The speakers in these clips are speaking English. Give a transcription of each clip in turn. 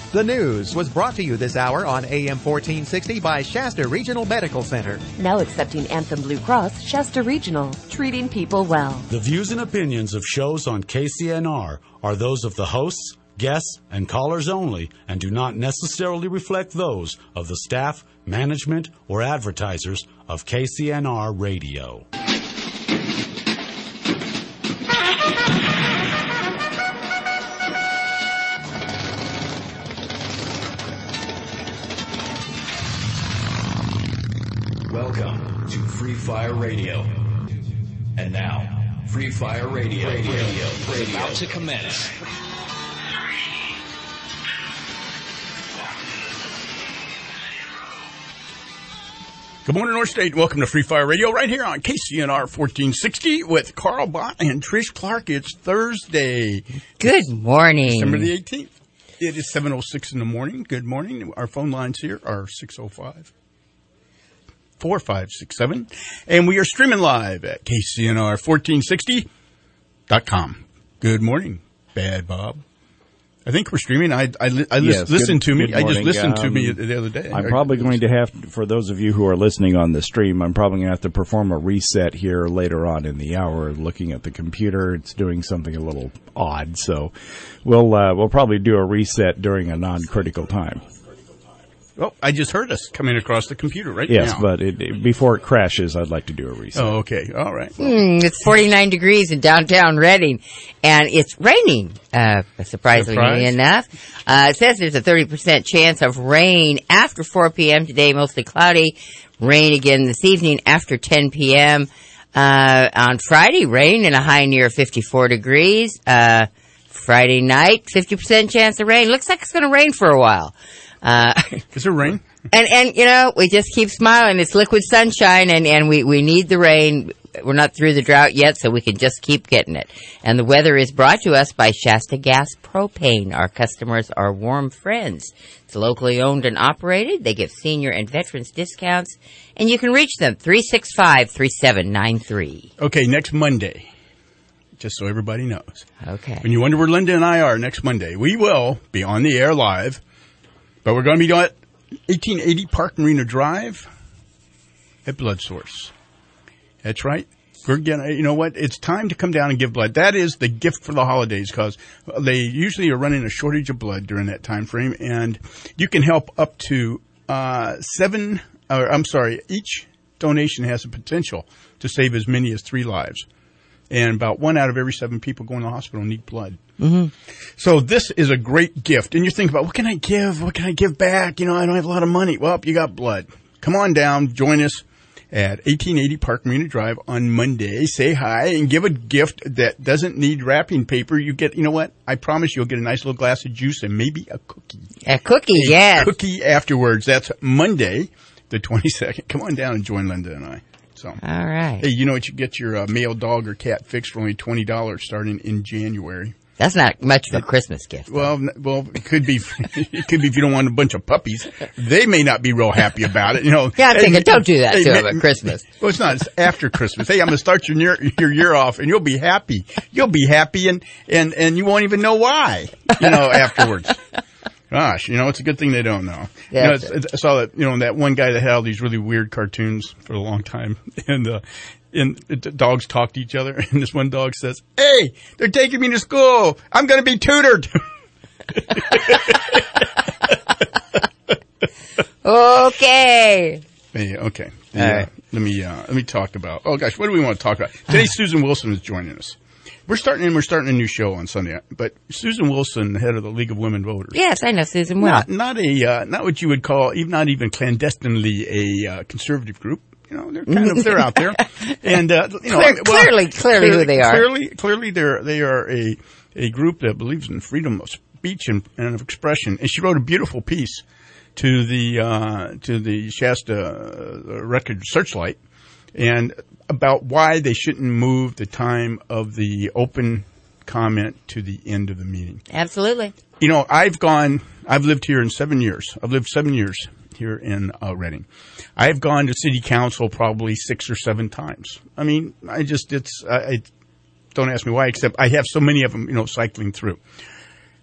The news was brought to you this hour on AM 1460 by Shasta Regional Medical Center. Now accepting Anthem Blue Cross, Shasta Regional, treating people well. The views and opinions of shows on KCNR are those of the hosts, guests, and callers only and do not necessarily reflect those of the staff, management, or advertisers of KCNR Radio. Welcome to Free Fire Radio. And now, Free Fire Radio is about to commence. Good morning, North State. Welcome to Free Fire Radio right here on KCNR 1460 with Carl Bott and Trish Clark. It's Thursday. Good morning. December the 18th. It is 7:06 in the morning. Good morning. Our phone lines here are 605-4567. And we are streaming live at KCNR1460.com. Good morning, Bad Bob. I think we're streaming. I just listened to me the other day. I'm probably going to have, for those of you who are listening on the stream, I'm probably going to have to perform a reset here later on in the hour. Looking at the computer, it's doing something a little odd, so we'll probably do a reset during a non-critical time. Well, I just heard us coming across the computer now. Yes, but before it crashes, I'd like to do a reset. Oh, okay. All right. It's 49 degrees in downtown Redding, and it's raining, surprisingly enough. It says there's a 30% chance of rain after 4 p.m. today, mostly cloudy. Rain again this evening after 10 p.m. On Friday, rain and a high near 54 degrees. Friday night, 50% chance of rain. Looks like it's going to rain for a while. Is there rain? And you know, we just keep smiling. It's liquid sunshine, and we need the rain. We're not through the drought yet, so we can just keep getting it. And the weather is brought to us by Shasta Gas Propane. Our customers are warm friends. It's locally owned and operated. They give senior and veterans discounts, and you can reach them 365-3793. Okay, next Monday. Just so everybody knows. Okay. When you wonder where Linda and I are next Monday, we will be on the air live. But we're going to be at 1880 Park Marina Drive at Blood Source. That's right. We're gonna, you know what? It's time to come down and give blood. That is the gift for the holidays because they usually are running a shortage of blood during that time frame. And you can help up to each donation has the potential to save as many as 3 lives. And about 1 out of every 7 people going to the hospital need blood. Mm-hmm. So this is a great gift. And you think about, what can I give? What can I give back? You know, I don't have a lot of money. Well, you got blood. Come on down. Join us at 1880 Park Marina Drive on Monday. Say hi and give a gift that doesn't need wrapping paper. You get, you know what? I promise you'll get a nice little glass of juice and maybe a cookie. A cookie, yes. A cookie afterwards. That's Monday, the 22nd. Come on down and join Linda and I. So, all right. Hey, you know what? You get your male dog or cat fixed for only $20 starting in January. That's not much of a Christmas gift. Well, it could be. It could be if you don't want a bunch of puppies. They may not be real happy about it. You know. Yeah, I'm thinking, don't do that to them at Christmas. Well, it's not. It's after Christmas. Hey, I'm going to start your year off, and you'll be happy. You'll be happy, and you won't even know why. You know, afterwards. Gosh, you know, it's a good thing they don't know. Yeah, I saw that, you know, that one guy that had all these really weird cartoons for a long time, and the dogs talk to each other, and this one dog says, "Hey, they're taking me to school. I'm going to be tutored." Okay. Hey, okay. All right. Let me talk about. Oh gosh, what do we want to talk about today? Susan Wilson is joining us. We're starting a new show on Sunday, but Susan Wilson, the head of the League of Women Voters. Yes, I know Susan well. Not what you would call, not even clandestinely a conservative group. You know, they're out there, and you know, clearly who they are. Clearly, they are a group that believes in freedom of speech and of expression. And she wrote a beautiful piece to the Shasta Record Searchlight, and about why they shouldn't move the time of the open comment to the end of the meeting. Absolutely. You know, I've lived here in 7 years. I've lived 7 years here in Redding. I've gone to city council probably 6 or 7 times. I mean, I don't ask me why, except I have so many of them, you know, cycling through.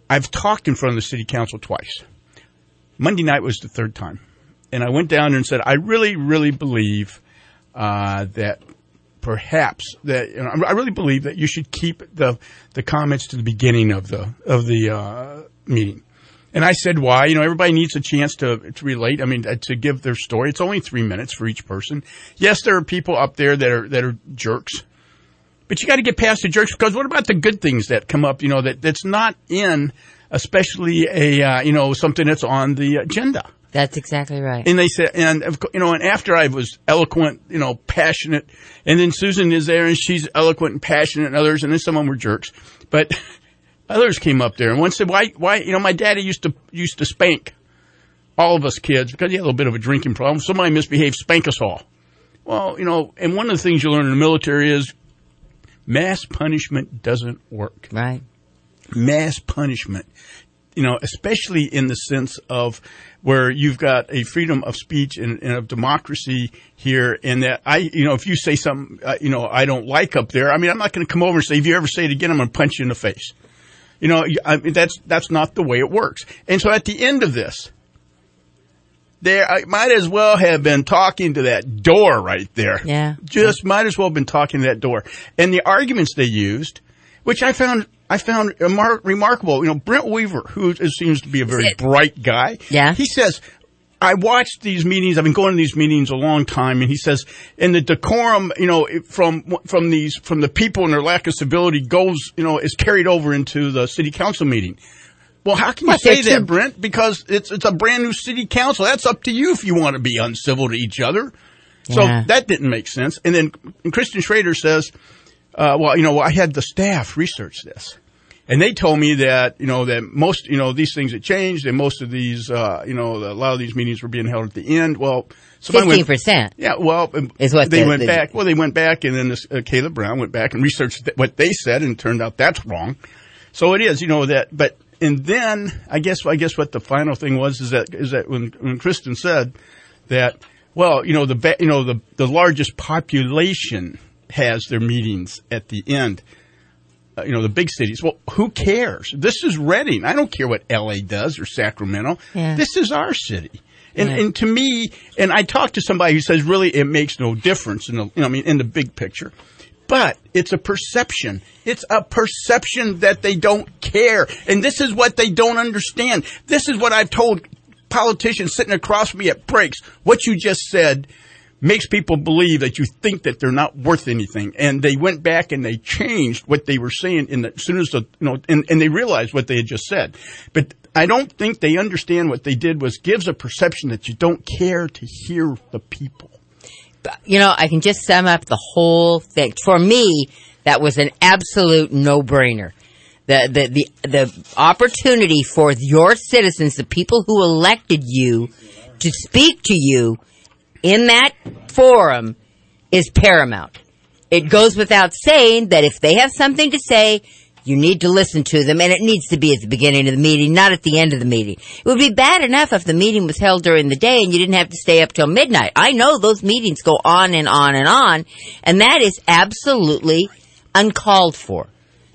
I've talked in front of the city council twice. Monday night was the third time. And I went down there and said, I really, really believe that perhaps that I really believe that you should keep the comments to the beginning of the meeting. And I said, why? Everybody needs a chance to relate. I mean, to give their story. It's only 3 minutes for each person. Yes, there are people up there that are jerks, but you got to get past the jerks, because what about the good things that come up? That's not in, especially something that's on the agenda. That's exactly right. And they said, and after I was eloquent, passionate, and then Susan is there and she's eloquent and passionate, and others, and then some of them were jerks, but others came up there and one said, why, my daddy used to spank all of us kids because he had a little bit of a drinking problem. Somebody misbehaved, spank us all. Well, and one of the things you learn in the military is mass punishment doesn't work. Right. Mass punishment, especially in the sense of where you've got a freedom of speech and a democracy here, and that if you say something, I don't like up there, I mean, I'm not going to come over and say, if you ever say it again, I'm going to punch you in the face. That's not the way it works. And so at the end of this, I might as well have been talking to that door right there. Yeah. Just might as well have been talking to that door. And the arguments they used, which I found remarkable. Brent Weaver, who seems to be a very bright guy. Yeah. He says, I watched these meetings. I've been going to these meetings a long time, and he says, and the decorum, from the people and their lack of civility goes, is carried over into the city council meeting. Well, how can you say that, Brent? Because it's a brand new city council. That's up to you if you want to be uncivil to each other. So that didn't make sense. And then Kristen Schrader says, I had the staff research this. And they told me that, that most, these things had changed, and most of these, a lot of these meetings were being held at the end. Well, 15%. Yeah, well, is what they went back. Well, they went back, and then Caleb Brown went back and researched what they said, and it turned out that's wrong. So it is, that, but, and then I guess what the final thing was is that when Kristen said that, well, the largest population has their meetings at the end. The big cities. Well, who cares? This is Redding. I don't care what L.A. does or Sacramento. Yeah. This is our city. And to me, and I talked to somebody who says really it makes no difference in the big picture. But it's a perception. It's a perception that they don't care. And this is what they don't understand. This is what I've told politicians sitting across from me at breaks. What you just said makes people believe that you think that they're not worth anything. And they went back and they changed what they were saying as soon as and they realized what they had just said. But I don't think they understand what they did was gives a perception that you don't care to hear the people. I can just sum up the whole thing. For me, that was an absolute no-brainer. The opportunity for your citizens, the people who elected you, to speak to you in that forum is paramount. It goes without saying that if they have something to say, you need to listen to them, and it needs to be at the beginning of the meeting, not at the end of the meeting. It would be bad enough if the meeting was held during the day and you didn't have to stay up till midnight. I know those meetings go on and on and on, and that is absolutely uncalled for.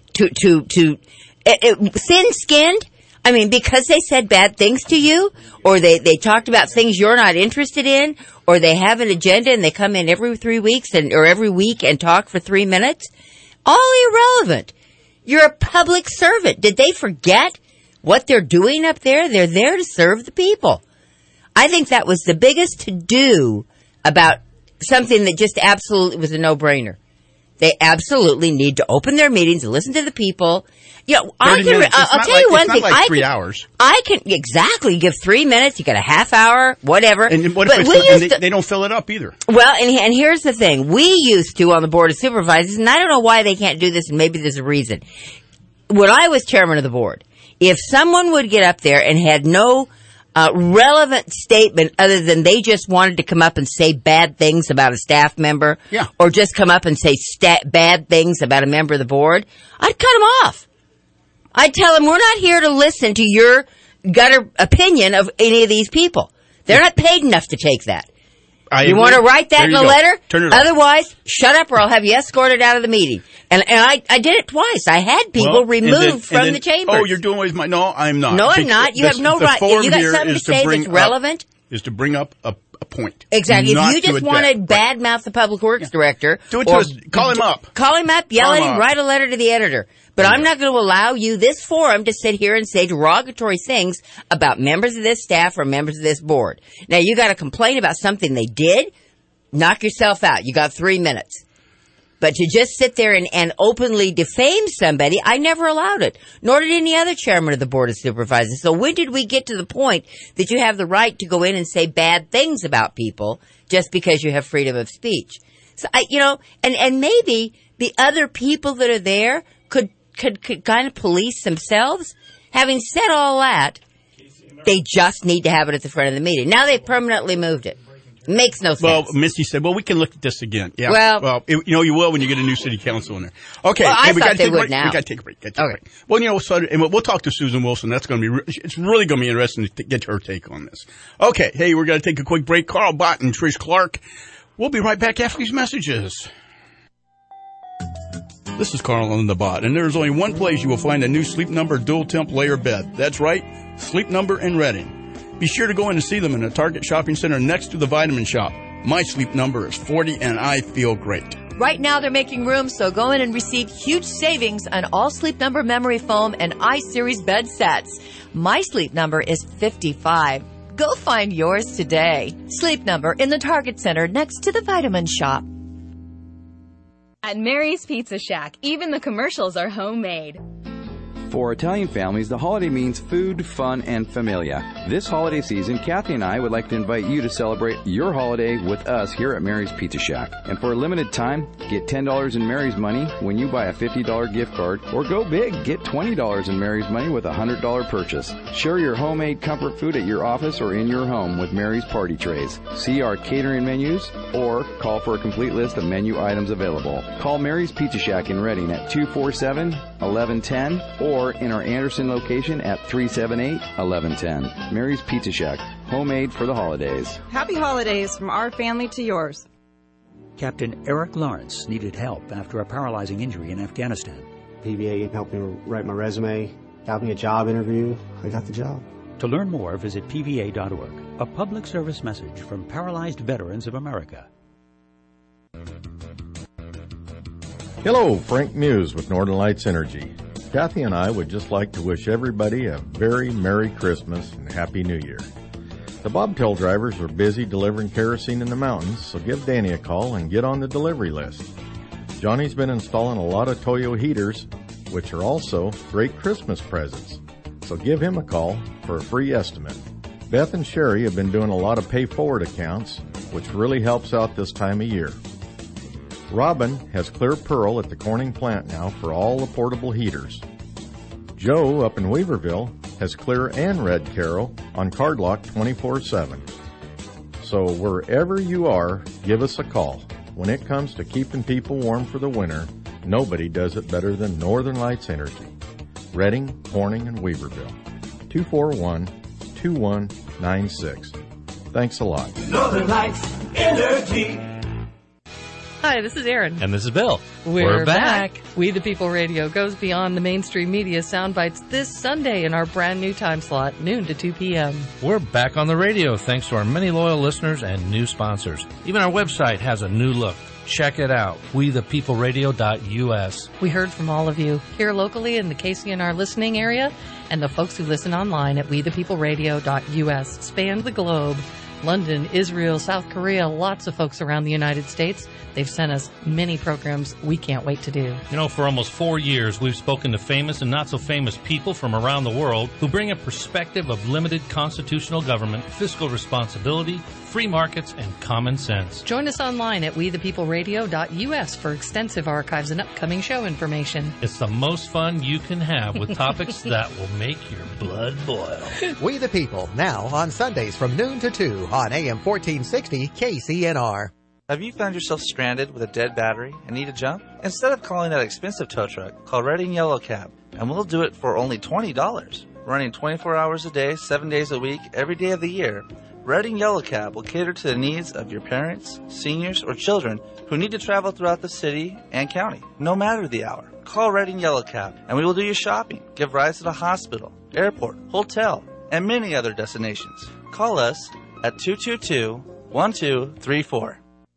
Thin-skinned? I mean, because they said bad things to you, or they talked about things you're not interested in, or they have an agenda and they come in every 3 weeks or every week and talk for 3 minutes, all irrelevant. You're a public servant. Did they forget what they're doing up there? They're there to serve the people. I think that was the biggest to-do about something that just absolutely was a no-brainer. They absolutely need to open their meetings and listen to the people. I'll tell you one thing. It's not like 3 hours. I can exactly give 3 minutes. You got a half hour, whatever. And what if they don't fill it up either? Well, and here's the thing. We used to on the Board of Supervisors, and I don't know why they can't do this, and maybe there's a reason. When I was chairman of the board, if someone would get up there and had no relevant statement other than they just wanted to come up and say bad things about a staff member, or just come up and say bad things about a member of the board, I'd cut them off. I'd tell them, we're not here to listen to your gutter opinion of any of these people. They're not paid enough to take that. You want to write that in a letter? Turn it off. Otherwise, shut up or I'll have you escorted out of the meeting. And I did it twice. I had people removed from the chamber. Oh, you're doing away with my... No, I'm not. No, I'm not. You have no right. If you got something to say that's relevant... Is to bring up a point. Exactly. If you just want to badmouth the public works director... Do it to us. Call him up. Call him up, yell at him, write a letter to the editor. But I'm not going to allow you, this forum, to sit here and say derogatory things about members of this staff or members of this board. Now, you got to complain about something they did, knock yourself out. You got 3 minutes. But to just sit there and openly defame somebody, I never allowed it. Nor did any other chairman of the Board of Supervisors. So when did we get to the point that you have the right to go in and say bad things about people just because you have freedom of speech? So and maybe the other people that are there could kind of police themselves. Having said all that, they just need to have it at the front of the meeting. Now they've permanently moved it. Makes no sense. Well, Misty said, we can look at this again. Yeah. Well, you will when you get a new city council in there. Okay. Well, I thought they would now. We got to take a break. Well, and we'll talk to Susan Wilson. That's going to be, it's really going to be interesting to get her take on this. Okay. Hey, we're going to take a quick break. Carl Bott and Trish Clark. We'll be right back after these messages. This is Carl on the Bot, and there's only one place you will find a new Sleep Number dual temp layer bed. That's right, Sleep Number in Reading. Be sure to go in and see them in the Target Shopping Center next to the Vitamin Shop. My Sleep Number is 40, and I feel great. Right now they're making room, so go in and receive huge savings on all Sleep Number memory foam and iSeries bed sets. My Sleep Number is 55. Go find yours today. Sleep Number in the Target Center next to the Vitamin Shop. At Mary's Pizza Shack, even the commercials are homemade. For Italian families, the holiday means food, fun, and familia. This holiday season, Kathy and I would like to invite you to celebrate your holiday with us here at Mary's Pizza Shack. And for a limited time, get $10 in Mary's money when you buy a $50 gift card, or go big, get $20 in Mary's money with a $100 purchase. Share your homemade comfort food at your office or in your home with Mary's Party Trays. See our catering menus or call for a complete list of menu items available. Call Mary's Pizza Shack in Reading at 247-1110 or in our Anderson location at 378-1110. Mary's Pizza Shack, homemade for the holidays. Happy holidays from our family to yours. Captain Eric Lawrence needed help after a paralyzing injury in Afghanistan. PVA helped me write my resume, got me a job interview. I got the job. To learn more, visit PVA.org, a public service message from Paralyzed Veterans of America. Hello, Frank Muse with Northern Lights Energy. Kathy and I would just like to wish everybody a very Merry Christmas and Happy New Year. The bobtail drivers are busy delivering kerosene in the mountains, so give Danny a call and get on the delivery list. Johnny's been installing a lot of Toyo heaters, which are also great Christmas presents, so give him a call for a free estimate. Beth and Sherry have been doing a lot of pay-forward accounts, which really helps out this time of year. Robin has Clear Pearl at the Corning plant now for all the portable heaters. Joe up in Weaverville has Clear and Red Caro on card lock 24/7. So wherever you are, give us a call. When it comes to keeping people warm for the winter, nobody does it better than Northern Lights Energy. Reading, Corning, and Weaverville. 241-2196. Thanks a lot. Northern Lights Energy. Hi, this is Erin. And this is Bill. We're back. We the People Radio goes beyond the mainstream media sound bites this Sunday in our brand new time slot, noon to 2 p.m. We're back on the radio thanks to our many loyal listeners and new sponsors. Even our website has a new look. Check it out, wethepeopleradio.us. We heard from all of you here locally in the KCNR listening area and the folks who listen online at wethepeopleradio.us. Spanned the globe. London, Israel, South Korea, lots of folks around the United States. They've sent us many programs we can't wait to do. You know, for almost 4 years, we've spoken to famous and not so famous people from around the world who bring a perspective of limited constitutional government, fiscal responsibility, free markets, and common sense. Join us online at wethepeopleradio.us for extensive archives and upcoming show information. It's the most fun you can have with topics that will make your blood boil. We the People, now on Sundays from noon to 2 on AM 1460 KCNR. Have you found yourself stranded with a dead battery and need a jump? Instead of calling that expensive tow truck, call Reading Yellow Cab, and we'll do it for only $20. Running 24 hours a day, 7 days a week, every day of the year, Reading Yellow Cab will cater to the needs of your parents, seniors, or children who need to travel throughout the city and county, no matter the hour. Call Reading Yellow Cab, and we will do your shopping, give rides to the hospital, airport, hotel, and many other destinations. Call us at 222-1234.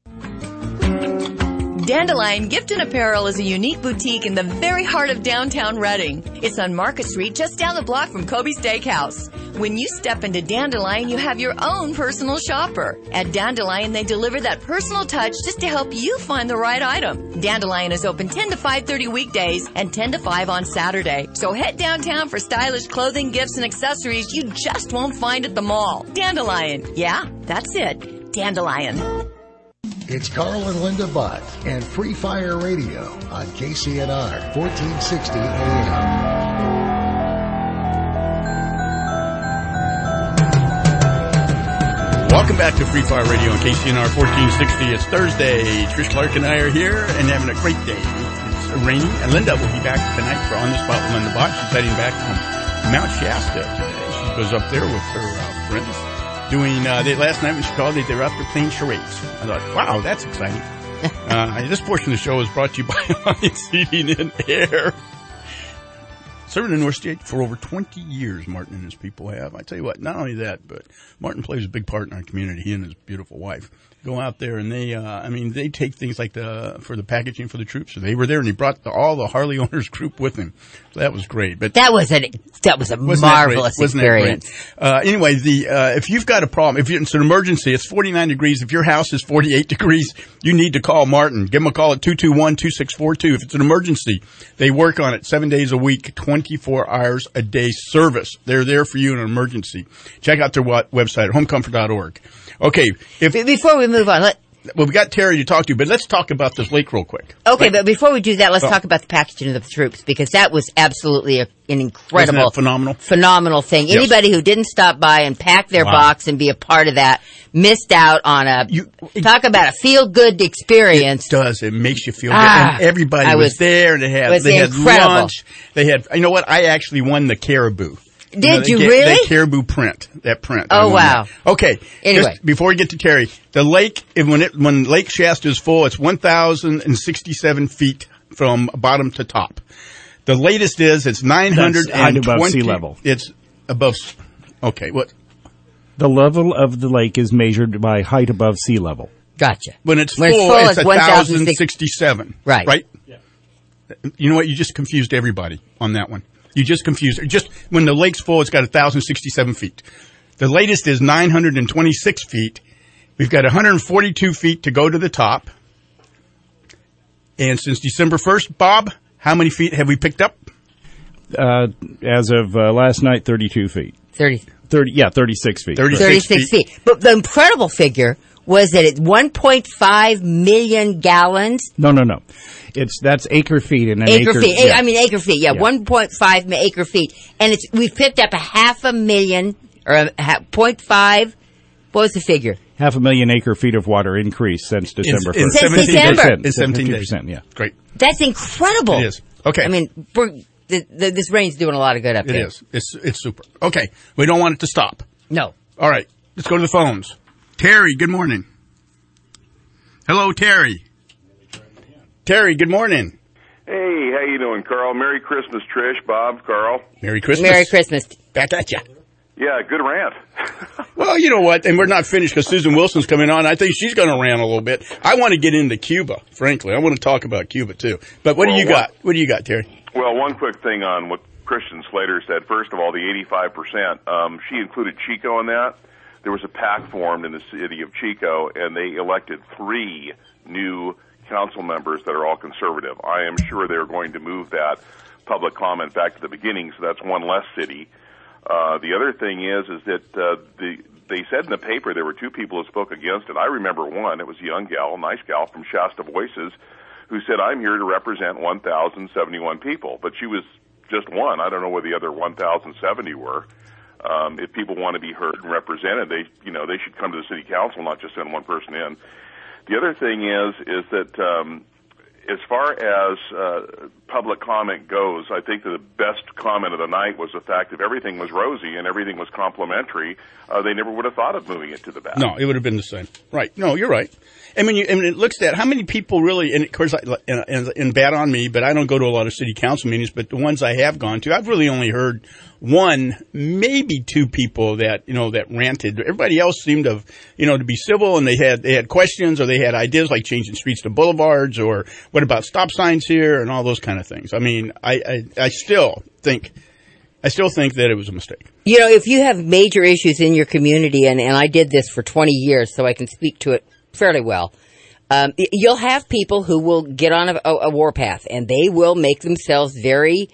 Dandelion Gift and Apparel is a unique boutique in the very heart of downtown Reading. It's on Market Street, just down the block from Kobe's Steakhouse. When you step into Dandelion, you have your own personal shopper. At Dandelion, they deliver that personal touch just to help you find the right item. Dandelion is open 10 to 5:30 weekdays and 10 to 5 on Saturday. So head downtown for stylish clothing, gifts, and accessories you just won't find at the mall. Dandelion. Yeah, that's it. Dandelion. It's Carl and Linda Butt and Free Fire Radio on KCNR 1460 AM. Welcome back to Free Fire Radio on KCNR 1460. It's Thursday. Trish Clark and I are here and having a great day. It's raining, and Linda will be back tonight for On the Spot with Linda Butt. She's heading back from Mount Shasta today. She goes up there with her friends. Last night when she called, they were up there playing charades. I thought, wow, that's exciting. This portion of the show is brought to you by Alliance Heating and Air. Serving in North State for over 20 years, Martin and his people have. I tell you what, not only that, but Martin plays a big part in our community. He and his beautiful wife go out there and they take things like for the packaging for the troops. So they were there and he brought all the Harley owners group with him. So that was great. But that was a marvelous experience. Anyway, if you've got a problem, if it's an emergency, it's 49 degrees. If your house is 48 degrees, you need to call Martin. Give him a call at 221-2642. If it's an emergency, they work on it 7 days a week, 24 hours a day service. They're there for you in an emergency. Check out their website, homecomfort.org. Okay. Before we move on, we got Terry to talk to, but let's talk about this lake real quick. Okay, but before we do that, let's talk about the packaging of the troops, because that was absolutely an incredible, phenomenal thing. Yes. Anybody who didn't stop by and pack their box and be a part of that missed out on talk about a feel-good experience. It does. It makes you feel good. And everybody was there, and they had lunch. They had, you know what? I actually won the caribou. Did you really? The caribou print. That print. Oh, wow. That. Okay. Anyway. Before we get to Terry, the lake, when Lake Shasta is full, it's 1,067 feet from bottom to top. The latest it's 920. Height above sea level. It's above. Okay. What? The level of the lake is measured by height above sea level. Gotcha. When it's full, it's 1,067. Right. Right? Yeah. You know what? You just confused everybody on that one. You just confused it. Just when the lake's full, it's got 1,067 feet. The latest is 926 feet. We've got 142 feet to go to the top. And since December 1st, Bob, how many feet have we picked up? As of last night, 32 feet. 36 feet. 36 feet. But the incredible figure was that it's 1.5 million gallons. No. That's acre feet in an acre. Feet. Yeah. I mean acre feet. Yeah, 1.5 acre feet, and we've picked up 500,000 or 0.5. What was the figure? 500,000 acre feet of water increase since December 1st. Since December. In 17 days. Yeah. Great. That's incredible. It is. Okay. I mean, this rain's doing a lot of good up here. It is. It's super. Okay. We don't want it to stop. No. All right. Let's go to the phones. Terry, good morning. Hello, Terry. Terry, good morning. Hey, how you doing, Carl? Merry Christmas, Trish, Bob, Carl. Merry Christmas. Merry Christmas. Back at you. Yeah, good rant. Well, you know what? And we're not finished because Susan Wilson's coming on. I think she's going to rant a little bit. I want to get into Cuba, frankly. I want to talk about Cuba, too. But what do you got? What do you got, Terry? Well, one quick thing on what Christian Slater said. First of all, the 85%, she included Chico in that. There was a PAC formed in the city of Chico, and they elected 3 new council members that are all conservative. I am sure they're going to move that public comment back to the beginning, so that's one less city. The other thing is that they said in the paper there were 2 people who spoke against it. I remember one. It was a young gal, nice gal from Shasta Voices, who said, I'm here to represent 1,071 people. But she was just one. I don't know where the other 1,070 were. If people want to be heard and represented, they should come to the city council, not just send one person in. The other thing is that as far as public comment goes, I think that the best comment of the night was the fact that everything was rosy and everything was complimentary. They never would have thought of moving it to the back. No, it would have been the same. Right. No, you're right. And when it looks at how many people really, and of course, and bad on me, but I don't go to a lot of city council meetings, but the ones I have gone to, I've really only heard one, maybe two people that ranted. Everybody else seemed to be civil, and they had questions, or they had ideas like changing streets to boulevards, or what about stop signs here, and all those kind of things. I mean, I still think that it was a mistake. If you have major issues in your community, and I did this for 20 years, so I can speak to it fairly well, you'll have people who will get on a warpath, and they will make themselves very,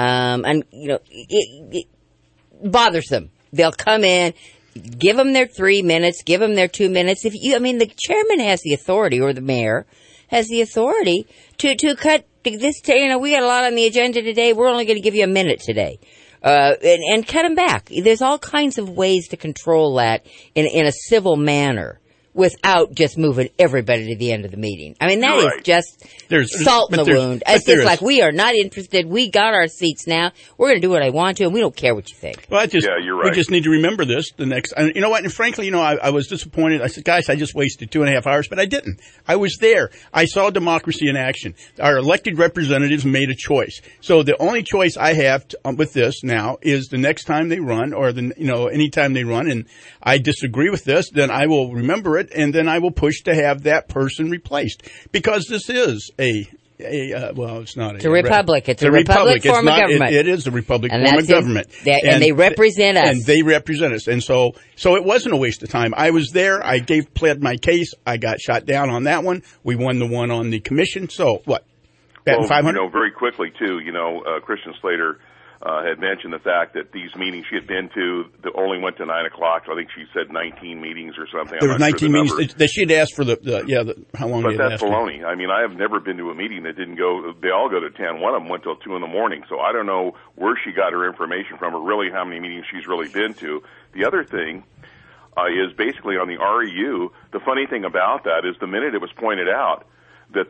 bothersome. They'll come in, give them their 3 minutes, give them their 2 minutes. The chairman has the authority, or the mayor has the authority to cut this. We got a lot on the agenda today. We're only going to give you a minute today. And cut them back. There's all kinds of ways to control that in a civil manner without just moving everybody to the end of the meeting. I mean, that is just salt in the wound. It's just like, we are not interested. We got our seats now. We're going to do what I want to, and we don't care what you think. Well, you're right. We just need to remember this the next. And you know what? And frankly, I was disappointed. I said, guys, I just wasted 2.5 hours, but I didn't. I was there. I saw democracy in action. Our elected representatives made a choice. So the only choice I have with this now is the next time they run, or any time they run, and I disagree with this, then I will remember it, and then I will push to have that person replaced, because this is it's not it's a republic. It's a republic form of government. It is a republic form of government. And they represent us. And they represent us. And so it wasn't a waste of time. I was there. I pled my case. I got shot down on that one. We won the one on the commission. So what? Well, 500? Very quickly too, Christian Slater had mentioned the fact that these meetings she had been to only went to 9 o'clock. So I think she said 19 meetings or something. There was 19 meetings that she'd asked for how long? But that's baloney. I mean, I have never been to a meeting that didn't go. They all go to 10. One of them went till 2 in the morning. So I don't know where she got her information from, or really how many meetings she's really been to. The other thing is basically on the REU. The funny thing about that is the minute it was pointed out that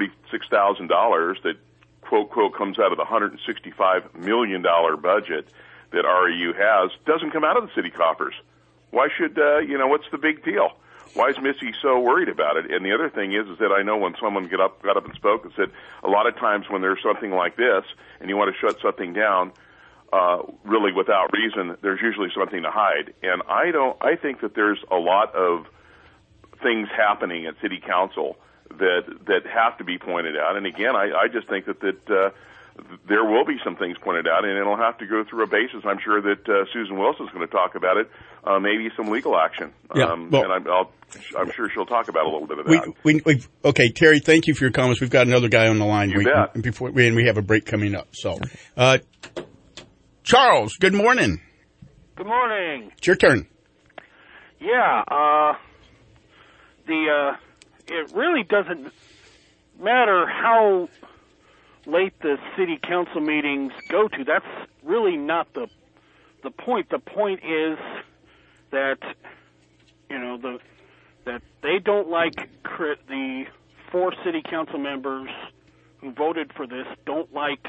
$46,000 that quote, comes out of the $165 million budget that REU has, doesn't come out of the city coffers. Why should, what's the big deal? Why is Missy so worried about it? And the other thing is that I know when someone got up and spoke and said, a lot of times when there's something like this and you want to shut something down, really without reason, there's usually something to hide. And I think that there's a lot of things happening at city council that have to be pointed out. And again, I just think that there will be some things pointed out, and it'll have to go through a basis. I'm sure that Susan Wilson's going to talk about it, maybe some legal action. Yeah, and I'm sure she'll talk about a little bit of that. Okay, Terry, thank you for your comments. We've got another guy on the line. You bet. We have a break coming up. So, Charles, good morning. Good morning. It's your turn. Yeah, it really doesn't matter how late the city council meetings go to. That's really not the point. The point is that that they don't like the 4 city council members who voted for this don't like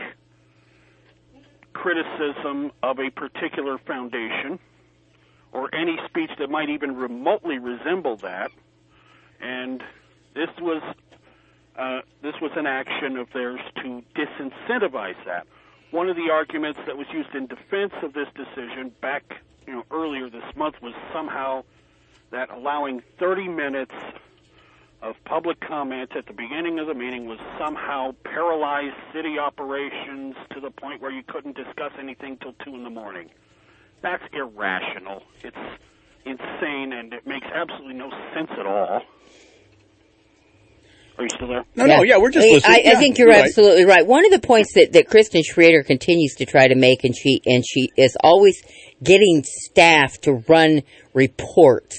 criticism of a particular foundation or any speech that might even remotely resemble that. And this was an action of theirs to disincentivize that. One of the arguments that was used in defense of this decision back, earlier this month was somehow that allowing 30 minutes of public comment at the beginning of the meeting was somehow paralyzed city operations to the point where you couldn't discuss anything till 2 in the morning. That's irrational. It's insane, and it makes absolutely no sense at all. Are you still there? No, we're just listening. I think you're absolutely right. One of the points that Kristen Schrader continues to try to make, and she is always getting staff to run reports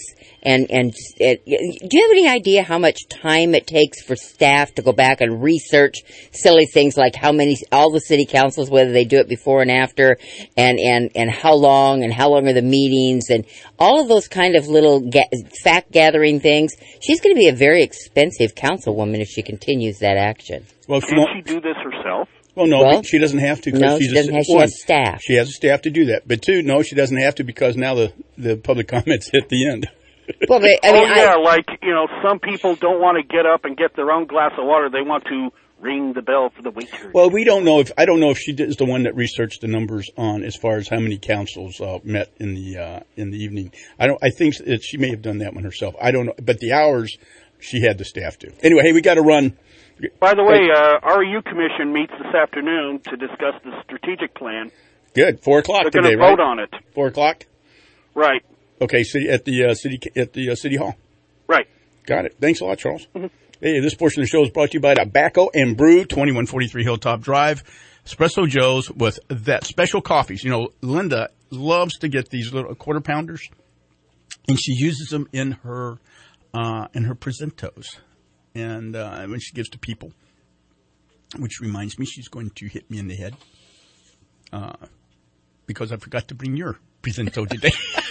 And do you have any idea how much time it takes for staff to go back and research silly things like all the city councils, whether they do it before and after, and how long are the meetings, and all of those kind of little fact gathering things? She's going to be a very expensive councilwoman if she continues that action. Well, can she do this herself? Well, no, she doesn't have to. No, she doesn't have. She has staff. She has a staff to do that. But two, no, she doesn't have to because now the public comments hit the end. Well, like, some people don't want to get up and get their own glass of water. They want to ring the bell for the waiter. Well, I don't know if she is the one that researched the numbers on as far as how many councils met in the evening. I think that she may have done that one herself. I don't know, but the hours she had the staff to. Anyway, hey, we got to run. By the way, REU Commission meets this afternoon to discuss the strategic plan. Good. 4 o'clock today, right? They're going to vote on it. 4 o'clock? Right. Okay, at the city hall. Right. Got it. Thanks a lot, Charles. Mm-hmm. Hey, this portion of the show is brought to you by Tobacco and Brew, 2143 Hilltop Drive. Espresso Joe's with that special coffees. Linda loves to get these little quarter pounders, and she uses them in her presentos. And when she gives to people, which reminds me, she's going to hit me in the head because I forgot to bring your presento today.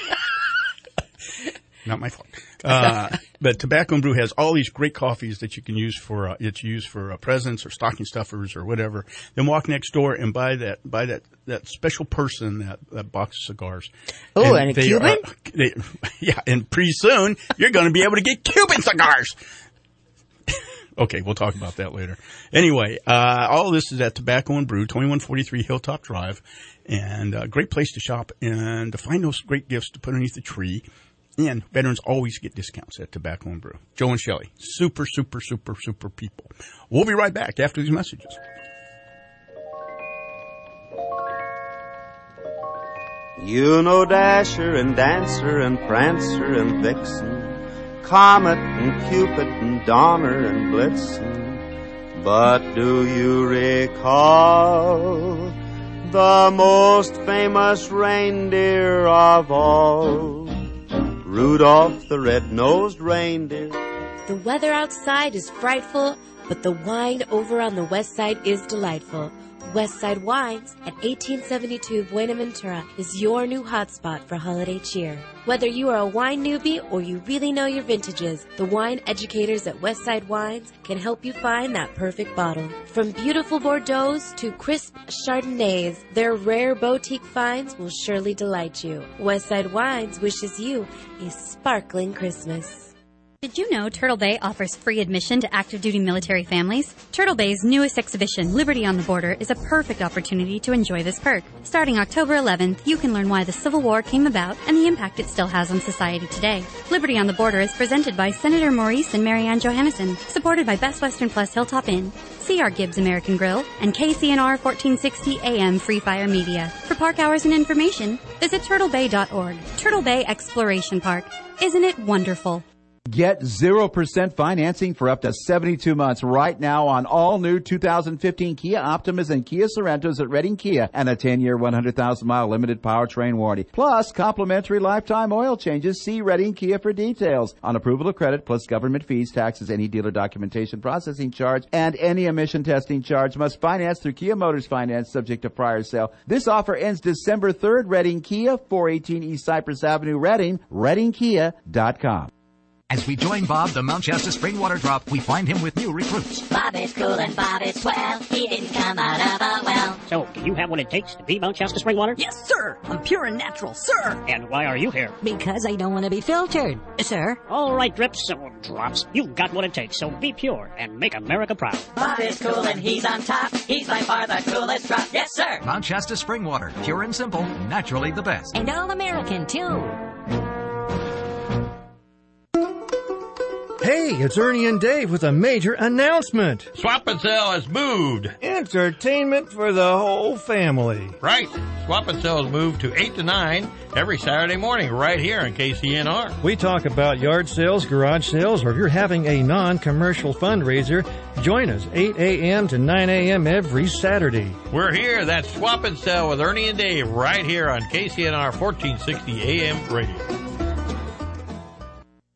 Not my fault. But Tobacco and Brew has all these great coffees that you can use for presents or stocking stuffers or whatever. Then walk next door and buy that special person that box of cigars. Oh, and a Cuban? And pretty soon you're going to be able to get Cuban cigars. Okay, we'll talk about that later. Anyway, all of this is at Tobacco and Brew, 2143 Hilltop Drive, and a great place to shop and to find those great gifts to put underneath the tree. And veterans always get discounts at Tobacco and Brew. Joe and Shelley, super, super, super, super people. We'll be right back after these messages. Dasher and Dancer and Prancer and Vixen, Comet and Cupid and Donner and Blitzen. But do you recall the most famous reindeer of all? Rudolph the red-nosed reindeer. The weather outside is frightful, but the wine over on the west side is delightful. Westside Wines at 1872 Buenaventura is your new hotspot for holiday cheer. Whether you are a wine newbie or you really know your vintages, the wine educators at Westside Wines can help you find that perfect bottle. From beautiful Bordeaux to crisp Chardonnays, their rare boutique finds will surely delight you. Westside Wines wishes you a sparkling Christmas. Did you know Turtle Bay offers free admission to active duty military families? Turtle Bay's newest exhibition, Liberty on the Border, is a perfect opportunity to enjoy this perk. Starting October 11th, you can learn why the Civil War came about and the impact it still has on society today. Liberty on the Border is presented by Senator Maurice and Marianne Johannesson, supported by Best Western Plus Hilltop Inn, C.R. Gibbs American Grill, and KCNR 1460 AM Free Fire Media. For park hours and information, visit turtlebay.org. Turtle Bay Exploration Park. Isn't it wonderful? Get 0% financing for up to 72 months right now on all new 2015 Kia Optimas and Kia Sorentos at Redding Kia and a 10-year, 100,000-mile limited powertrain warranty. Plus, complimentary lifetime oil changes. See Redding Kia for details. On approval of credit, plus government fees, taxes, any dealer documentation processing charge, and any emission testing charge must finance through Kia Motors Finance subject to prior sale. This offer ends December 3rd. Redding Kia, 418 East Cypress Avenue, Redding, reddingkia.com. As we join Bob, the Mount Shasta Spring Water Drop, we find him with new recruits. Bob is cool and Bob is swell. He didn't come out of a well. So, do you have what it takes to be Mount Shasta Spring Water? Yes, sir. I'm pure and natural, sir. And why are you here? Because I don't want to be filtered, sir. All right, Drips, or Drops. You've got what it takes, so be pure and make America proud. Bob is cool and he's on top. He's by far the coolest drop. Yes, sir. Mount Shasta Spring Water. Pure and simple. Naturally the best. And all-American, too. Hey, it's Ernie and Dave with a major announcement. Swap and Sell has moved. Entertainment for the whole family. Right. Swap and Sell has moved to 8 to 9 every Saturday morning right here on KCNR. We talk about yard sales, garage sales, or if you're having a non-commercial fundraiser, join us 8 a.m. to 9 a.m. every Saturday. We're here. That's Swap and Sell with Ernie and Dave right here on KCNR 1460 AM radio.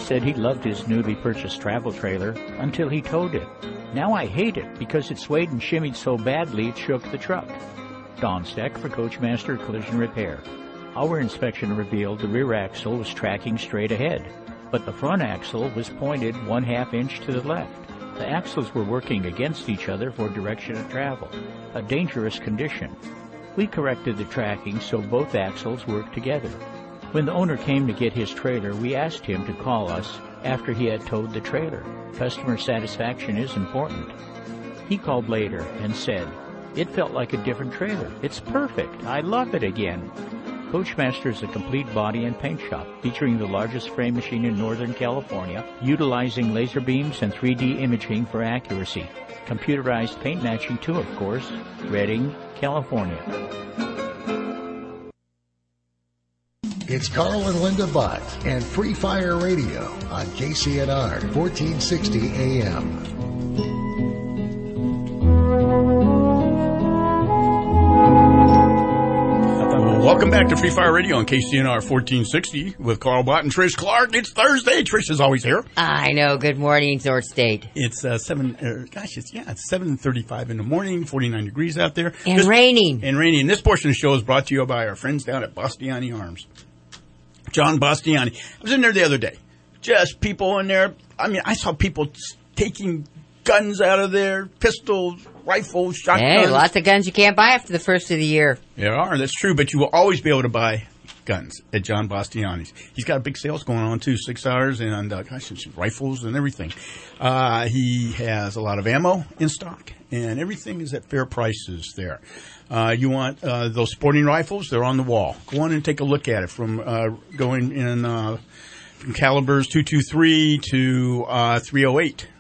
said he loved his newly purchased travel trailer until he towed it. Now I hate it because it swayed and shimmied so badly it shook the truck. Don Steck for Coachmaster Collision Repair. Our inspection revealed the rear axle was tracking straight ahead, but the front axle was pointed 1/2 inch to the left. The axles were working against each other for direction of travel, a dangerous condition. We corrected the tracking so both axles worked together. When the owner came to get his trailer, we asked him to call us after he had towed the trailer. Customer satisfaction is important. He called later and said, "It felt like a different trailer. It's perfect. I love it again." Coachmaster is a complete body and paint shop featuring the largest frame machine in Northern California, utilizing laser beams and 3D imaging for accuracy. Computerized paint matching too, of course. Redding, California. It's Carl and Linda Butt and Free Fire Radio on KCNR 1460 AM. Welcome back to Free Fire Radio on KCNR 1460 with Carl Bott and Trish Clark. It's Thursday. Trish is always here. I know. Good morning, North State. It's it's 7:35 in the morning, 49 degrees out there. And raining. And raining. This portion of the show is brought to you by our friends down at Bastiani Arms. John Bastiani. I was in there the other day. Just people in there. I mean, I saw people taking guns out of there, pistols, rifles, shotguns. Hey, lots of guns you can't buy after the first of the year. There are. That's true. But you will always be able to buy guns at John Bastiani's. He's got big sales going on, too. 6 hours and, rifles and everything. He has a lot of ammo in stock, and everything is at fair prices there. You want those sporting rifles? They're on the wall. Go on and take a look at it from going in from calibers 223 to 308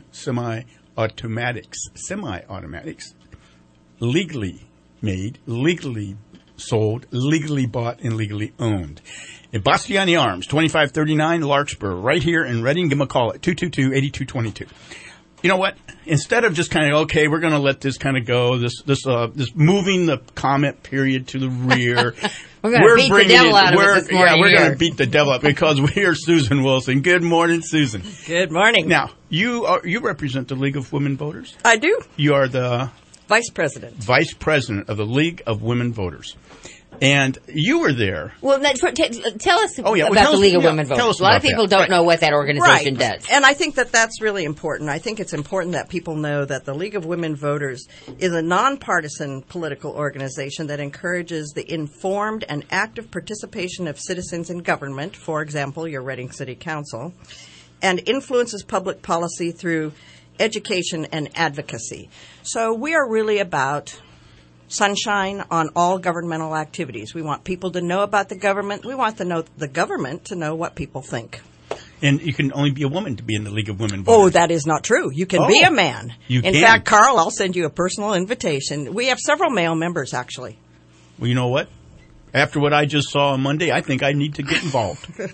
semi-automatics, legally made, legally sold, legally bought, and legally owned. At Bastiani Arms, 2539 Larkspur, right here in Redding. Give them a call at 222-8222. You know what? Instead of just kind of, okay, we're going to let this kind of go, this moving the comment period to the rear. We're going to beat the devil out of it this morning. Yeah, we're going to beat the devil up because we are Susan Wilson. Good morning, Susan. Good morning. Now, you represent the League of Women Voters? I do. You are the Vice President of the League of Women Voters. And you were there. Well, tell us about the League of Women Voters. A lot of people don't know what that organization does. And I think that that's really important. I think it's important that people know that the League of Women Voters is a nonpartisan political organization that encourages the informed and active participation of citizens in government, for example, your Redding City Council, and influences public policy through education and advocacy. So we are really about sunshine on all governmental activities. We want people to know about the government. We want the government to know what people think. And you can only be a woman to be in the League of Women Voters. Oh, that is not true. You can be a man. In fact, Carl, I'll send you a personal invitation. We have several male members, actually. Well, you know what? After what I just saw on Monday, I think I need to get involved. One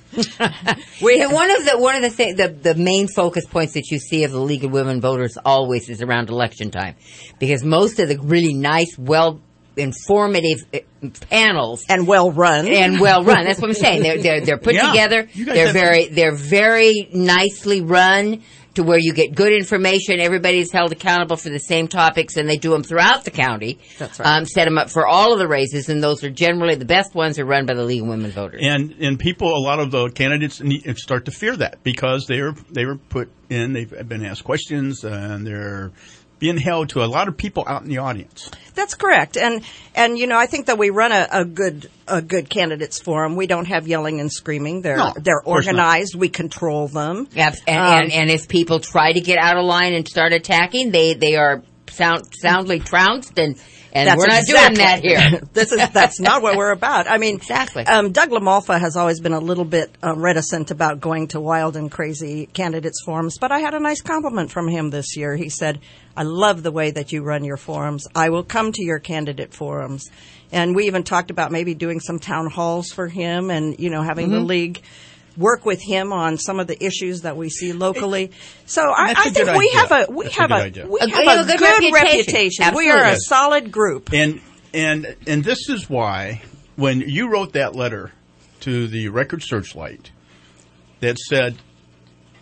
of the main focus points that you see of the League of Women Voters always is around election time, because most of the really nice, informative panels and well run. That's what I'm saying. They're put together. They're very nicely run, to where you get good information. Everybody's held accountable for the same topics, and they do them throughout the county. That's right. Set them up for all of the races, and those are generally the best ones are run by the League of Women Voters. And people, a lot of the candidates start to fear that because they were put in. They've been asked questions, and they're being held to a lot of people out in the audience. That's correct. And I think that we run a good candidates forum. We don't have yelling and screaming. They're organized. We control them. Yes. And if people try to get out of line and start attacking, they are soundly trounced, and we're not doing that here. That's not what we're about. I mean, exactly. Doug LaMalfa has always been a little bit reticent about going to wild and crazy candidates forums, but I had a nice compliment from him this year. He said, "I love the way that you run your forums. I will come to your candidate forums." And we even talked about maybe doing some town halls for him, and having the league work with him on some of the issues that we see locally. So I think we have a good reputation. Absolutely. We are a solid group. And this is why when you wrote that letter to the Record Searchlight that said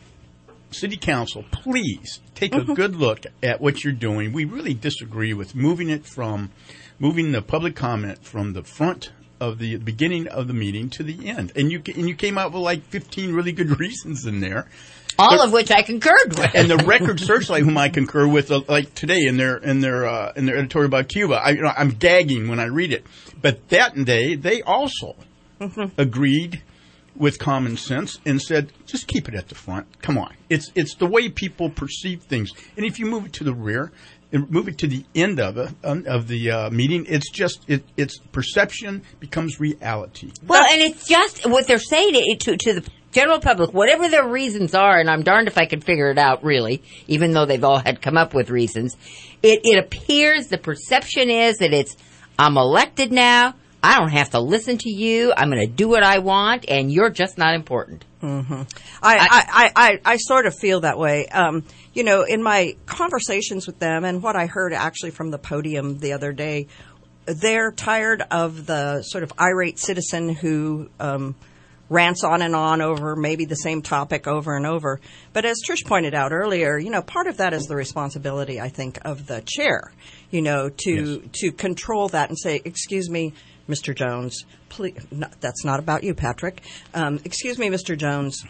City Council, please take a good look at what you're doing. We really disagree with moving the public comment from the front of the beginning of the meeting to the end. And you came out with like 15 really good reasons in there. All of which I concurred with. And the Record Searchlight, whom I concur with, like today in their editorial about Cuba, I'm gagging when I read it. But that day, they also agreed with common sense and said, just keep it at the front. Come on. It's the way people perceive things. And if you move it to the rear, and move it to the end of the meeting, it's perception becomes reality. Well, and it's just what they're saying to the general public, whatever their reasons are, and I'm darned if I can figure it out, really, even though they've all had come up with reasons. It appears the perception is that I'm elected now, I don't have to listen to you, I'm going to do what I want, and you're just not important. Mm-hmm. I sort of feel that way. In my conversations with them and what I heard actually from the podium the other day, they're tired of the sort of irate citizen who rants on and on over maybe the same topic over and over. But as Trish pointed out earlier, part of that is the responsibility, I think, of the chair, to control that and say, excuse me, Mr. Jones, please, no, that's not about you, Patrick. Excuse me, Mr. Jones,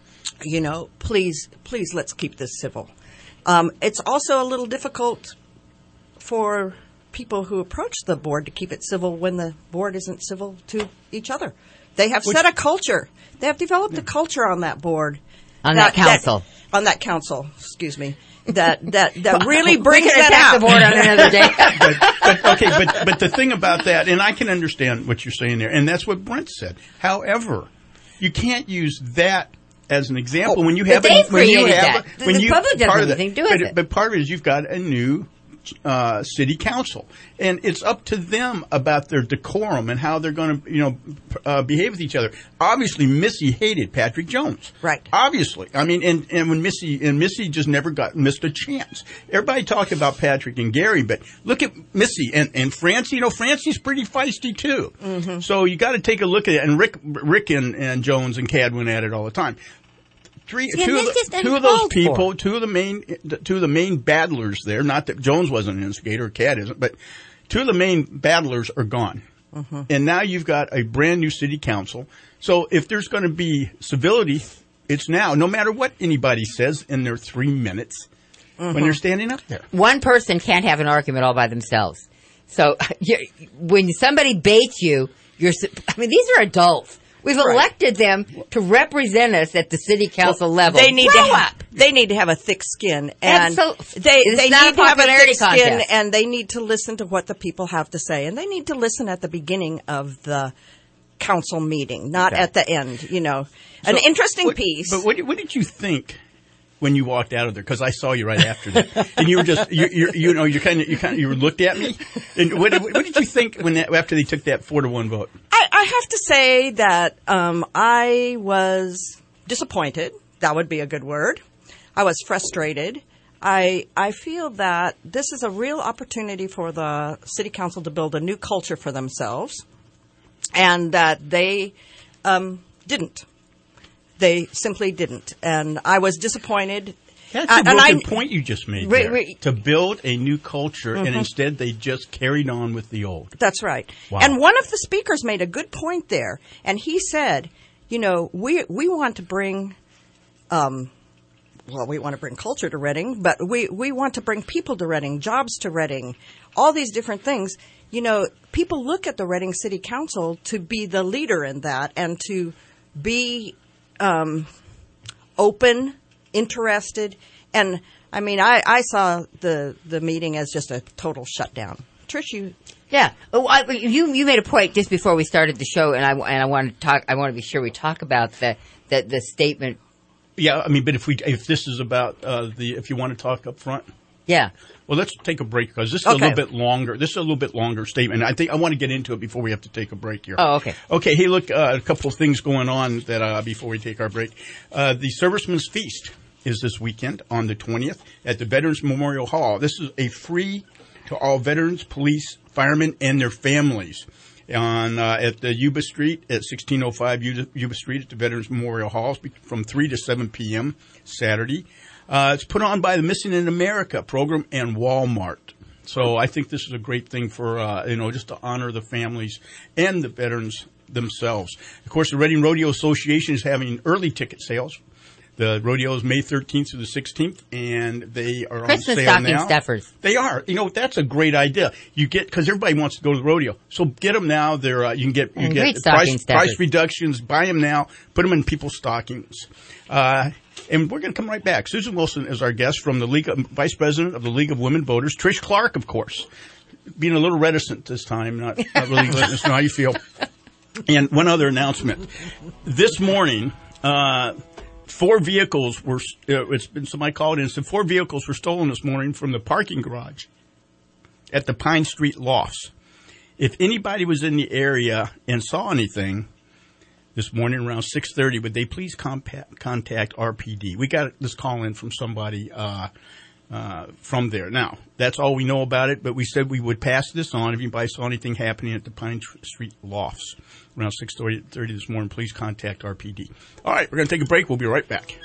please let's keep this civil. It's also a little difficult for people who approach the board to keep it civil when the board isn't civil to each other. They have set a culture. They have developed a culture on that board. On that council. On that council, excuse me. That really brings that out. The board on another day. but the thing about that, and I can understand what you're saying there, and that's what Brent said. However, you can't use that as an example when you have the public doesn't have anything to do with it. But part of it is you've got a new city council, and it's up to them about their decorum and how they're going to behave with each other. Obviously, Missy hated Patrick Jones. Right. Obviously, I mean, and when Missy just never missed a chance. Everybody talked about Patrick and Gary, but look at Missy and Francie. Francie's pretty feisty too. Mm-hmm. So you got to take a look at it. And Rick and Jones and Cad went at it all the time. Two of the main battlers there, not that Jones wasn't an instigator or Cad isn't, but two of the main battlers are gone. Mm-hmm. And now you've got a brand new city council. So if there's going to be civility, it's now, no matter what anybody says in their 3 minutes when they're standing up there. One person can't have an argument all by themselves. So when somebody baits you, these are adults. We've elected them to represent us at the city council level. They need to have a thick skin, and they need to have a thick skin, and they need to listen to what the people have to say, and they need to listen at the beginning of the council meeting, not at the end. An interesting piece. But what did you think when you walked out of there? Because I saw you right after that, and you were just you looked at me. And what did you think after they took that 4-1 vote? I have to say that I was disappointed. That would be a good word. I was frustrated. I feel that this is a real opportunity for the city council to build a new culture for themselves, and that they didn't. They simply didn't, and I was disappointed. That's a broken point you just made there. To build a new culture, and instead they just carried on with the old. That's right. Wow. And one of the speakers made a good point there, and he said, we want to bring, we want to bring culture to Reading, but we want to bring people to Reading, jobs to Reading, all these different things. People look at the Reading City Council to be the leader in that and to be open, interested, and I saw the meeting as just a total shutdown. Trish, you? Yeah. You made a point just before we started the show, and I want to talk. I want to be sure we talk about the statement. Yeah, but if this is about if you want to talk up front. Yeah. Well, let's take a break because this is a little bit longer. This is a little bit longer statement. I think I want to get into it before we have to take a break here. Oh, okay. Okay. Hey, look, a couple of things going on that before we take our break. The Servicemen's Feast is this weekend on the 20th at the Veterans Memorial Hall. This is a free to all veterans, police, firemen, and their families. at the Yuba Street at 1605 Yuba Street at the Veterans Memorial Halls from 3 to 7 p.m. Saturday. It's put on by the Missing in America program and Walmart. So I think this is a great thing for, just to honor the families and the veterans themselves. Of course, the Reading Rodeo Association is having early ticket sales. The rodeo is May 13th through the 16th, and they are Christmas on sale stocking now. stuffers. They are. That's a great idea. Because everybody wants to go to the rodeo. So get them now. They're, you can get price reductions. Buy them now. Put them in people's stockings. And we're going to come right back. Susan Wilson is our guest from the Vice President of the League of Women Voters. Trish Clark, of course, being a little reticent this time, not really letting us know how you feel. And one other announcement. This morning, 4 vehicles were, somebody called in and said 4 vehicles were stolen this morning from the parking garage at the Pine Street Lofts. If anybody was in the area and saw anything this morning around 6:30, would they please contact RPD? We got this call in from somebody from there. Now, that's all we know about it, but we said we would pass this on. If anybody saw anything happening at the Pine Street Lofts around 6:30 this morning, please contact RPD. All right, we're going to take a break. We'll be right back.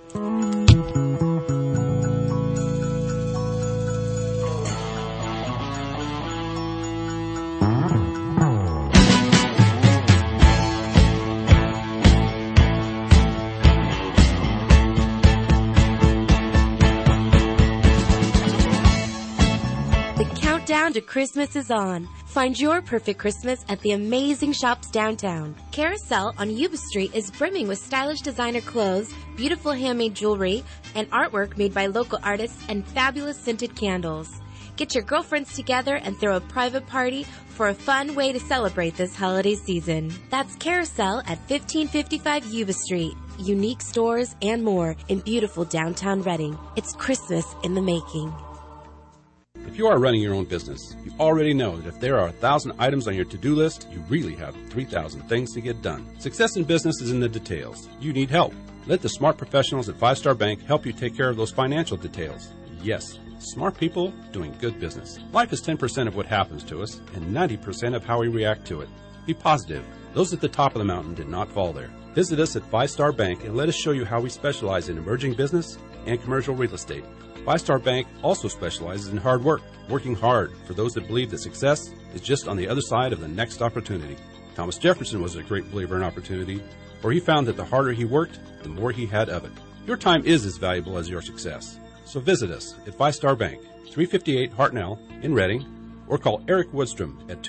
Countdown to Christmas is on. Find your perfect Christmas at the amazing shops downtown. Carousel on Yuba Street is brimming with stylish designer clothes, beautiful handmade jewelry, and artwork made by local artists and fabulous scented candles. Get your girlfriends together and throw a private party for a fun way to celebrate this holiday season. That's Carousel at 1555 Yuba Street. Unique stores and more in beautiful downtown Reading. It's Christmas in the making. If you are running your own business, you already know that if there are 1,000 items on your to-do list, you really have 3,000 things to get done. Success in business is in the details. You need help. Let the smart professionals at 5 Star Bank help you take care of those financial details. Yes, smart people doing good business. Life is 10% of what happens to us and 90% of how we react to it. Be positive. Those at the top of the mountain did not fall there. Visit us at 5 Star Bank and let us show you how we specialize in emerging business and commercial real estate. 5 Star Bank also specializes in hard work, working hard for those that believe that success is just on the other side of the next opportunity. Thomas Jefferson was a great believer in opportunity, for he found that the harder he worked, the more he had of it. Your time is as valuable as your success. So visit us at 5 Star Bank, 358 Hartnell in Reading, or call Eric Woodstrom at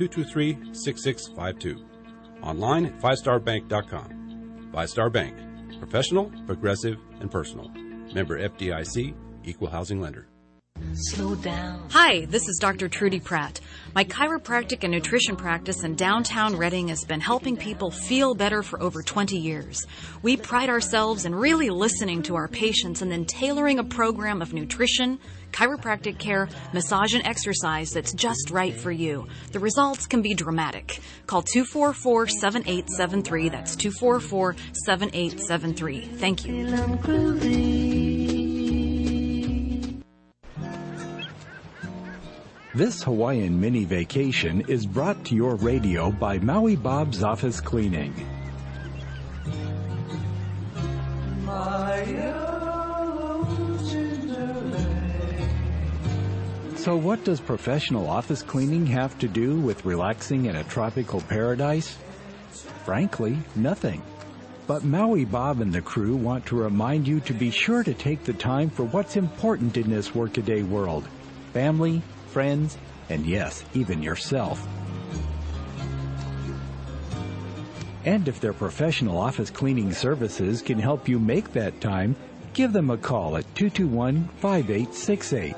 223-6652. Online at 5starbank.com. 5 Star Bank, professional, progressive, and personal. Member FDIC, Equal Housing Lender. Slow down. Hi, this is Dr. Trudy Pratt. My chiropractic and nutrition practice in downtown Reading has been helping people feel better for over 20 years. We pride ourselves in really listening to our patients and then tailoring a program of nutrition, chiropractic care, massage, and exercise that's just right for you. The results can be dramatic. Call 244-7873. That's 244-7873. Thank you. This Hawaiian mini vacation is brought to your radio by Maui Bob's Office Cleaning. So what does professional office cleaning have to do with relaxing in a tropical paradise? Frankly, nothing. But Maui Bob and the crew want to remind you to be sure to take the time for what's important in this workaday world. Family, friends, and yes, even yourself. And if their professional office cleaning services can help you make that time, give them a call at 221-5868.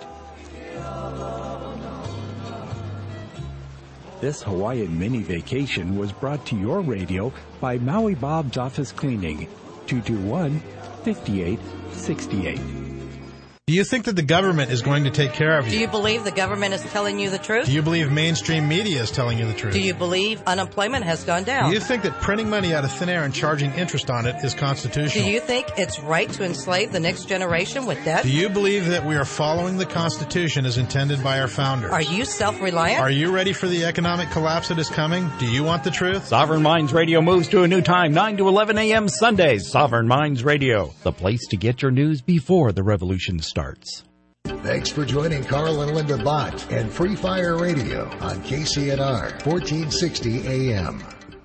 This Hawaiian mini vacation was brought to your radio by Maui Bob's Office Cleaning, 221-5868. Do you think that the government is going to take care of you? Do you believe the government is telling you the truth? Do you believe mainstream media is telling you the truth? Do you believe unemployment has gone down? Do you think that printing money out of thin air and charging interest on it is constitutional? Do you think it's right to enslave the next generation with debt? Do you believe that we are following the Constitution as intended by our founders? Are you self-reliant? Are you ready for the economic collapse that is coming? Do you want the truth? Sovereign Minds Radio moves to a new time, 9 to 11 a.m. Sundays. Sovereign Minds Radio, the place to get your news before the revolution starts. Thanks for joining Carl and Linda Bott and Free Fire Radio on KCNR 1460 AM.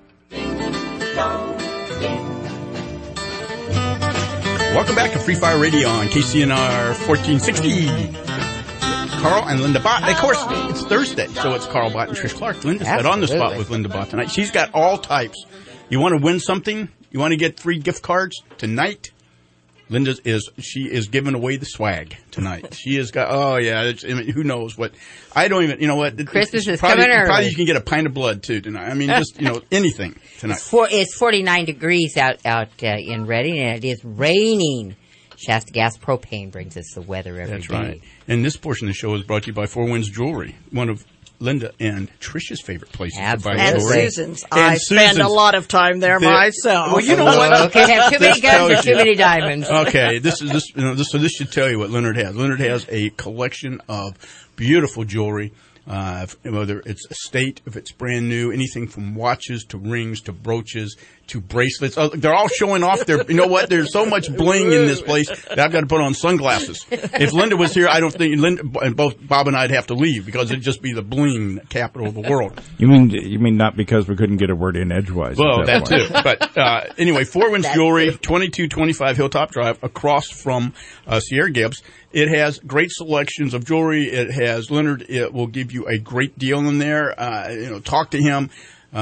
Welcome back to Free Fire Radio on KCNR 1460. Carl and Linda Bott. Of course, it's Thursday, so it's Carl Bott and Trish Clark. Linda's got on the spot with Linda Bott tonight. She's got all types. You want to win something? You want to get 3 gift cards tonight? Linda she is giving away the swag tonight. She has got, who knows what. I don't even, you know what. Christmas is probably, coming early. Probably you can get a pint of blood too tonight. I mean, just, anything tonight. It's 49 degrees out in Reading, and it is raining. Shasta Gas Propane brings us the weather every day. That's right. And this portion of the show is brought to you by Four Winds Jewelry, one of Linda and Trish's favorite places to buy jewelry. And Susan's. I spend a lot of time there myself. Well, you know what? Okay, have too many guns or too many diamonds. Okay, this should tell you what Leonard has. Leonard has a collection of beautiful jewelry. Whether it's estate, if it's brand new, anything from watches to rings to brooches to bracelets. They're all showing off their, you know what? There's so much bling in this place that I've got to put on sunglasses. If Linda was here, I don't think Linda and both Bob and I'd have to leave because it'd just be the bling capital of the world. You mean not because we couldn't get a word in edgewise? Well, that too. But anyway, Four Winds Jewelry, 2225 Hilltop Drive, across from Sierra Gibbs. It has great selections of jewelry. It has Leonard. It will give you a great deal in there. Talk to him.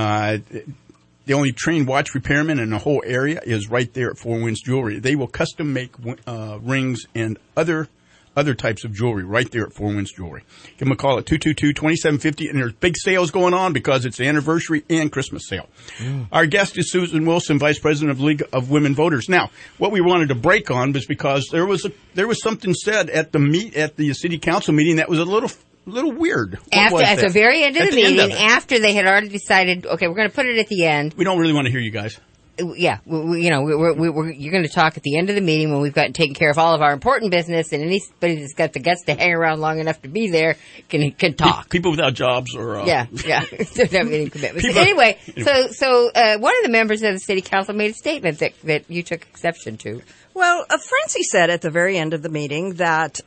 The only trained watch repairman in the whole area is right there at Four Winds Jewelry. They will custom make rings and other types of jewelry right there at Four Winds Jewelry. Give them a call at 222-2750, and there's big sales going on because it's the anniversary and Christmas sale. Our guest is Susan Wilson, Vice President of League of Women Voters. Now, what we wanted to break on was because there was something said at the city council meeting that was a little weird. At the very end of the meeting, after they had already decided, okay, we're going to put it at the end. We don't really want to hear you guys. Yeah, you're going to talk at the end of the meeting when we've gotten taken care of all of our important business, and anybody that's got the guts to hang around long enough to be there can talk. People without jobs or don't have any commitments. Anyway, so one of the members of the city council made a statement that you took exception to. Well, Francie said at the very end of the meeting that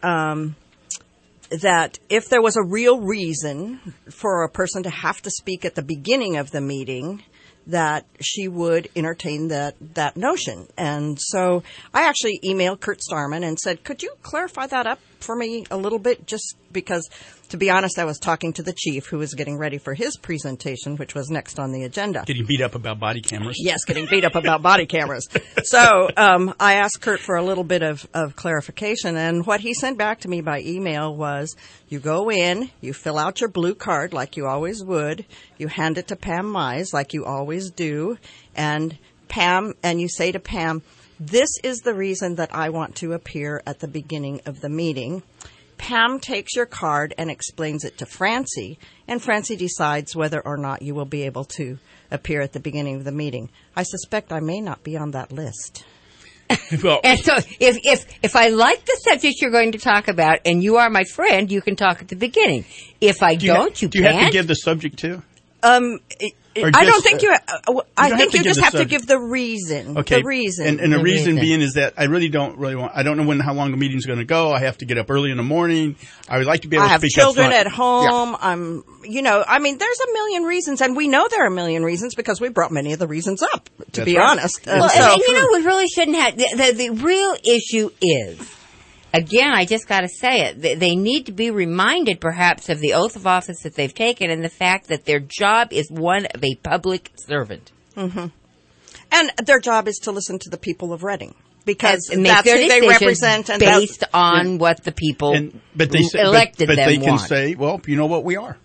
if there was a real reason for a person to have to speak at the beginning of the meeting, that she would entertain that notion. And so I actually emailed Kurt Starman and said, could you clarify that up for me a little bit? Just because, to be honest, I was talking to the chief who was getting ready for his presentation, which was next on the agenda. Getting beat up about body cameras? Yes, getting beat up about body cameras. So I asked Kurt for a little bit of clarification, and what he sent back to me by email was, you go in, you fill out your blue card like you always would, you hand it to Pam Mize like you always do, and you say to Pam, this is the reason that I want to appear at the beginning of the meeting. Pam takes your card and explains it to Francie, and Francie decides whether or not you will be able to appear at the beginning of the meeting. I suspect I may not be on that list. Well, and so if I like the subject you're going to talk about and you are my friend, you can talk at the beginning. If I don't, you can't. Do you have to give the subject too? I don't think you. I think you just have to give the reason. Okay. The reason. And the reason being is that I really don't want. I don't know how long the meeting's going to go. I have to get up early in the morning. I would like to be able to speak up front. I have children at home. Yeah. There's a million reasons, and we know there are a million reasons because we brought many of the reasons up. To be honest. We really shouldn't have. The real issue is. Again, I just got to say it. They need to be reminded, perhaps, of the oath of office that they've taken and the fact that their job is one of a public servant. Mm-hmm. And their job is to listen to the people of Reading. Because and that's who they represent. And based on what the people elected them But they can want. say, well, you know what we are.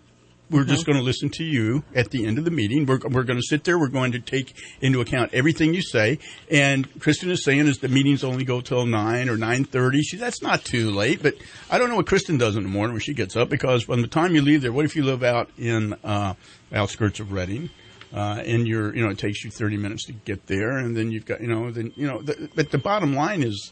We're just going to listen to you at the end of the meeting. We're going to sit there. We're going to take into account everything you say. And Kristen is saying is the meetings only go till 9 or 9:30. That's not too late. But I don't know what Kristen does in the morning when she gets up, because by the time you leave there, what if you live out in outskirts of Reading? And it takes you 30 minutes to get there, and then you've got, but the bottom line is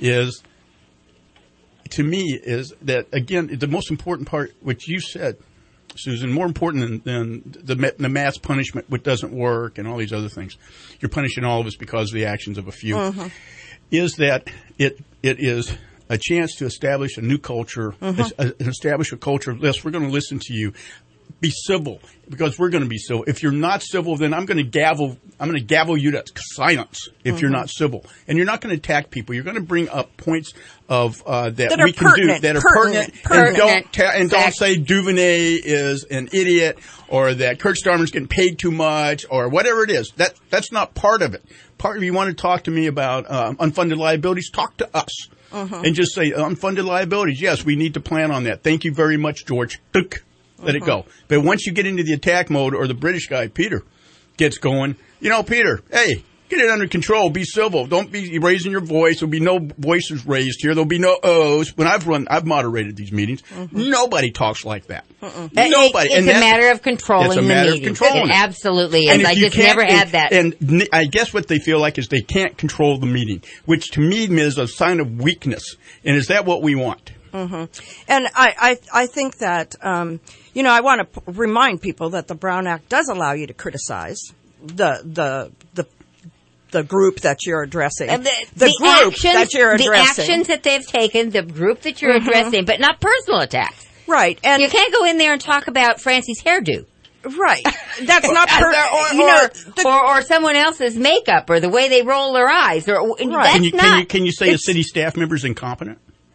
to me is that, again, the most important part, which you said, Susan, more important than the mass punishment, which doesn't work, and all these other things. You're punishing all of us because of the actions of a few. Is that it is a chance to establish a new culture, establish a culture of this. We're going to listen to you. Be civil, because we're going to be civil. If you're not civil, then I'm going to gavel you to silence if you're not civil. And you're not going to attack people. You're going to bring up points of that we can do that are pertinent. And don't say Duvernay is an idiot, or that Kurt Starmer's getting paid too much, or whatever it is. That's not part of it. Part of you want to talk to me about unfunded liabilities, talk to us. And just say unfunded liabilities. Yes, we need to plan on that. Thank you very much, George. Let it go. But once you get into the attack mode, or the British guy, Peter, gets going, Peter, hey, get it under control. Be civil. Don't be raising your voice. There'll be no voices raised here. There'll be no O's. When I've moderated these meetings, nobody talks like that. Nobody. It's a matter of controlling the meeting. It absolutely is. I just never had that. And I guess what they feel like is they can't control the meeting, which to me is a sign of weakness. And is that what we want? And I think that, I want to remind people that the Brown Act does allow you to criticize the group that you're addressing. The actions that they've taken, the group that you're addressing, but not personal attacks. Right. And you can't go in there and talk about Francie's hairdo. Right. That's not or someone else's makeup, or the way they roll their eyes, or Can you say a city staff member is incompetent?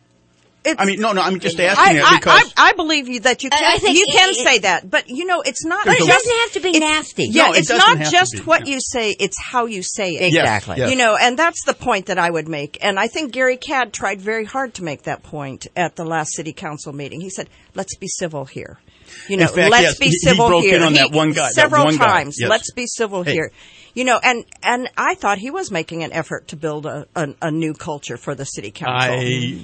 I'm just asking it because I believe you that you can. You can say that, but it's not. But it doesn't have to be nasty. Yeah, it's not just what you say; it's how you say it. Exactly. Yes. And that's the point that I would make. And I think Gary Cadd tried very hard to make that point at the last city council meeting. He said, "Let's be civil here." In fact, let's be civil he broke here. In on that one guy several times. Yes. Let's be civil here. And I thought he was making an effort to build a new culture for the city council.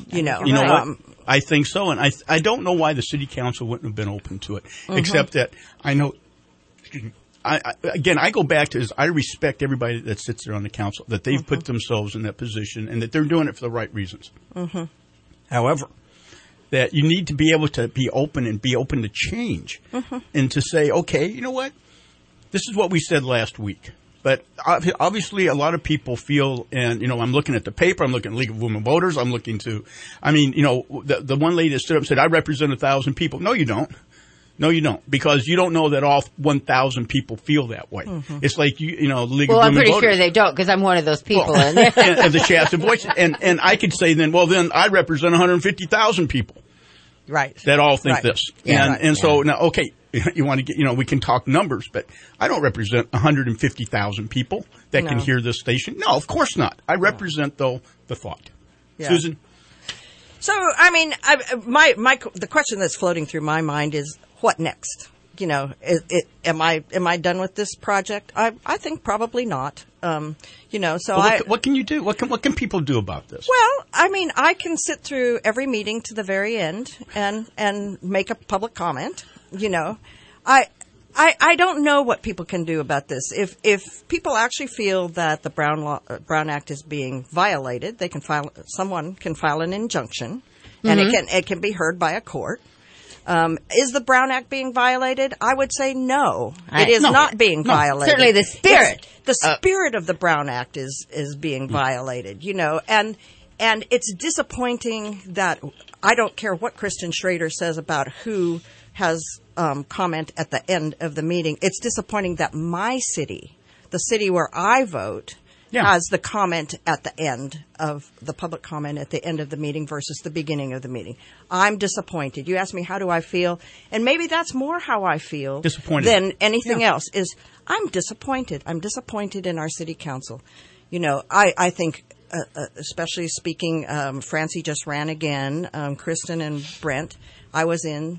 I think so, and I don't know why the city council wouldn't have been open to it, except that I know. Excuse me. I go back to I respect everybody that sits there on the council, that they've put themselves in that position, and that they're doing it for the right reasons. However, that you need to be able to be open and be open to change, and to say, okay, you know what, this is what we said last week. But obviously, a lot of people feel, and I'm looking at the paper, I'm looking at League of Women Voters, I'm looking to, the one lady that stood up and said, I represent 1,000 people. No, you don't. No, you don't, because you don't know that all 1,000 people feel that way. It's like League of Women Voters. Well, I'm pretty sure they don't, because I'm one of those people in there. and the Shasta voices, and I could say then I represent 150,000 people. Right. That all think this. Yeah, So now, okay. You want to get, we can talk numbers, but I don't represent 150,000 people that can hear this station. No, of course not. I represent, though, the thought. Yeah. Susan? So, the question that's floating through my mind is, what next? Am I done with this project? I think probably not. What can you do? What can people do about this? Well, I can sit through every meeting to the very end and make a public comment. I don't know what people can do about this. If people actually feel that the Brown Act is being violated, someone can file an injunction, and it can be heard by a court. Is the Brown Act being violated? I would say no. It is not being violated. Certainly the spirit. The spirit of the Brown Act is being violated, and it's disappointing that I don't care what Kristen Schrader says about who has comment at the end of the meeting. It's disappointing that my city, the city where I vote, has the comment at the end of the public comment at the end of the meeting versus the beginning of the meeting. I'm disappointed. You ask me how do I feel, and maybe that's more how I feel than anything else. Is I'm disappointed. I'm disappointed in our city council. I think, especially speaking, Francie just ran again. Kristen and Brent. I was in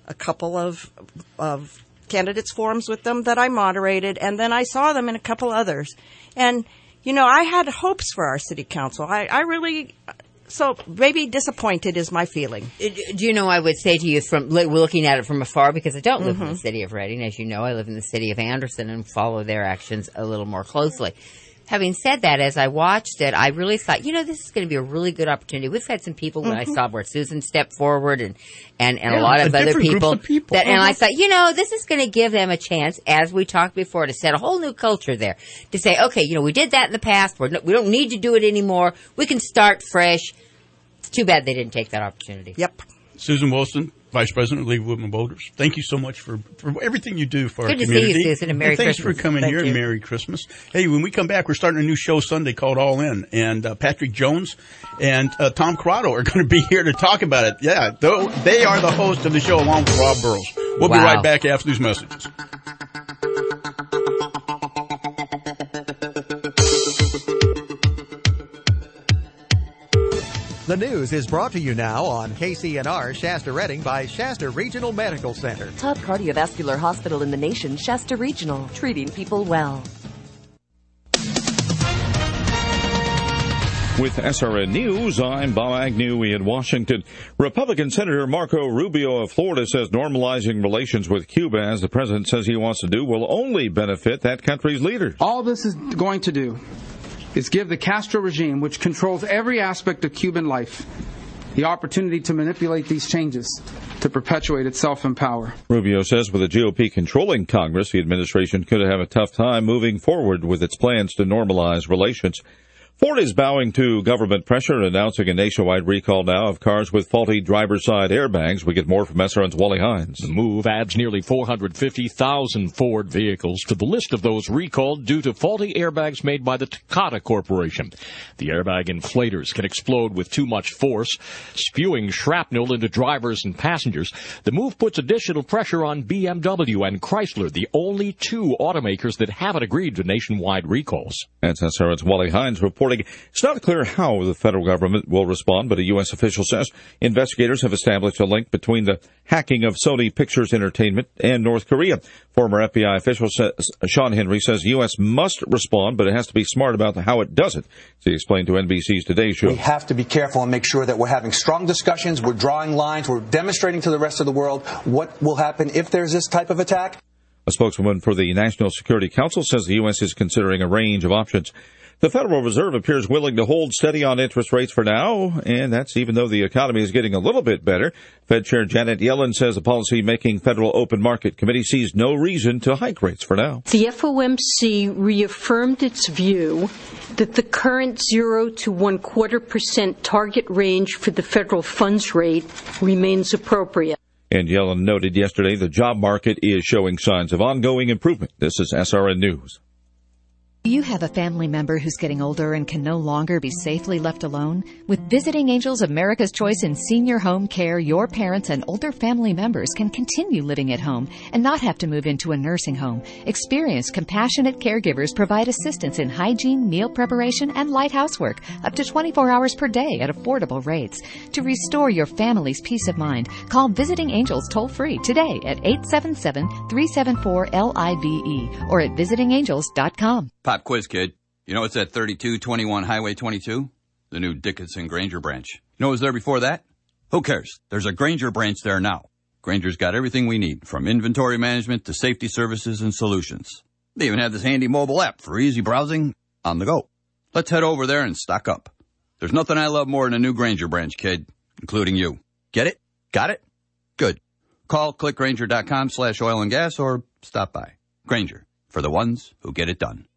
a couple of candidates forums with them that I moderated, and then I saw them in a couple others. And, you know, I had hopes for our city council. I really, so maybe disappointed is my feeling. Do you know, I would say to you, from looking at it from afar, because I don't live in the city of Reading, as you know, I live in the city of Anderson and follow their actions a little more closely. Having said that, as I watched it, I really thought, you know, this is going to be a really good opportunity. We've had some people when I saw where Susan stepped forward and a lot of other people. That, and I thought, you know, this is going to give them a chance, as we talked before, to set a whole new culture there. To say, okay, you know, we did that in the past. We don't need to do it anymore. We can start fresh. It's too bad they didn't take that opportunity. Yep. Susan Wilson, Vice President of League of Women Voters. Thank you so much for everything you do for our community. Good to see you, Susan, and Merry Christmas. Thanks for coming here, and Merry Christmas. Hey, when we come back, we're starting a new show Sunday called All In, and Patrick Jones and Tom Corrado are going to be here to talk about it. Yeah, they are the host of the show along with Rob Burrows. We'll be right back after these messages. The news is brought to you now on KCNR Shasta Reading by Shasta Regional Medical Center. Top cardiovascular hospital in the nation, Shasta Regional, treating people well. With SRN News, I'm Bob Agnew in Washington. Republican Senator Marco Rubio of Florida says normalizing relations with Cuba, as the president says he wants to do, will only benefit that country's leaders. All this is going to do is give the Castro regime, which controls every aspect of Cuban life, the opportunity to manipulate these changes to perpetuate itself in power. Rubio says with the GOP controlling Congress, the administration could have a tough time moving forward with its plans to normalize relations. Ford is bowing to government pressure, announcing a nationwide recall now of cars with faulty driver's side airbags. We get more from SRN's Wally Hines. The move adds nearly 450,000 Ford vehicles to the list of those recalled due to faulty airbags made by the Takata Corporation. The airbag inflators can explode with too much force, spewing shrapnel into drivers and passengers. The move puts additional pressure on BMW and Chrysler, the only two automakers that haven't agreed to nationwide recalls. That's SRN's Wally Hines reporting. It's not clear how the federal government will respond, but a U.S. official says investigators have established a link between the hacking of Sony Pictures Entertainment and North Korea. Former FBI official Sean Henry says U.S. must respond, but it has to be smart about how it does it. He explained to NBC's Today Show. We have to be careful and make sure that we're having strong discussions, we're drawing lines, we're demonstrating to the rest of the world what will happen if there's this type of attack. A spokeswoman for the National Security Council says the U.S. is considering a range of options. The Federal Reserve appears willing to hold steady on interest rates for now, and that's even though the economy is getting a little bit better. Fed Chair Janet Yellen says the policy-making Federal Open Market Committee sees no reason to hike rates for now. The FOMC reaffirmed its view that the current 0 to 1/4% target range for the federal funds rate remains appropriate. And Yellen noted yesterday the job market is showing signs of ongoing improvement. This is SRN News. Do you have a family member who's getting older and can no longer be safely left alone? With Visiting Angels America's Choice in Senior Home Care, your parents and older family members can continue living at home and not have to move into a nursing home. Experienced, compassionate caregivers provide assistance in hygiene, meal preparation, and light housework up to 24 hours per day at affordable rates. To restore your family's peace of mind, call Visiting Angels toll-free today at 877-374-LIVE or at visitingangels.com. Pop quiz, kid. You know it's at 3221 Highway 22? The new Dickinson Granger branch. You know what was there before that? Who cares? There's a Granger branch there now. Granger's got everything we need, from inventory management to safety services and solutions. They even have this handy mobile app for easy browsing on the go. Let's head over there and stock up. There's nothing I love more than a new Granger branch, kid, including you. Get it? Got it? Good. Call clickgranger.com/oil and gas or stop by. Granger, for the ones who get it done.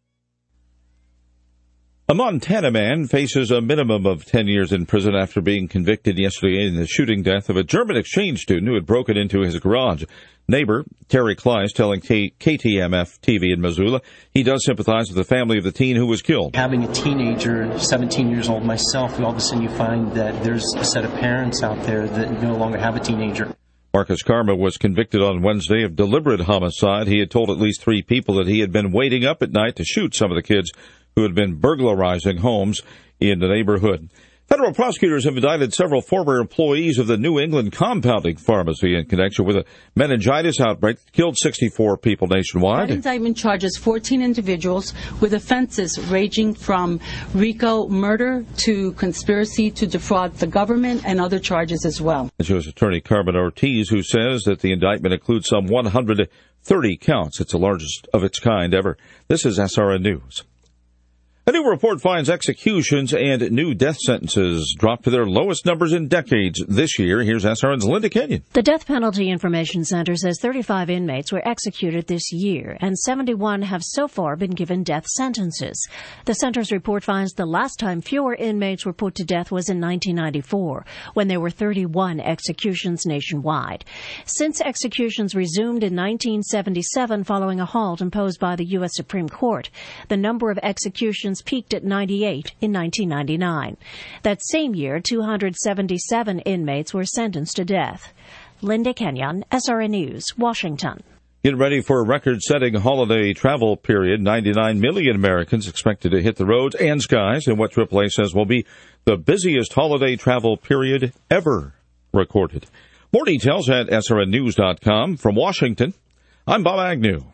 A Montana man faces a minimum of 10 years in prison after being convicted yesterday in the shooting death of a German exchange student who had broken into his garage. Neighbor Terry Kleiss telling KTMF TV in Missoula he does sympathize with the family of the teen who was killed. Having a teenager, 17 years old myself, all of a sudden you find that there's a set of parents out there that no longer have a teenager. Marcus Karma was convicted on Wednesday of deliberate homicide. He had told at least 3 people that he had been waiting up at night to shoot some of the kids who had been burglarizing homes in the neighborhood. Federal prosecutors have indicted several former employees of the New England Compounding Pharmacy in connection with a meningitis outbreak that killed 64 people nationwide. That indictment charges 14 individuals with offenses ranging from RICO murder to conspiracy to defraud the government and other charges as well. It's U.S. Attorney Carmen Ortiz, who says that the indictment includes some 130 counts. It's the largest of its kind ever. This is SRN News. A new report finds executions and new death sentences dropped to their lowest numbers in decades this year. Here's SRN's Linda Kenyon. The Death Penalty Information Center says 35 inmates were executed this year, and 71 have so far been given death sentences. The center's report finds the last time fewer inmates were put to death was in 1994, when there were 31 executions nationwide. Since executions resumed in 1977 following a halt imposed by the U.S. Supreme Court, the number of executions peaked at 98 in 1999. That same year, 277 inmates were sentenced to death. Linda Kenyon, SRN News, Washington. Get ready for a record-setting holiday travel period. 99 million Americans expected to hit the roads and skies in what AAA says will be the busiest holiday travel period ever recorded. More details at srnnews.com. From Washington, I'm Bob Agnew.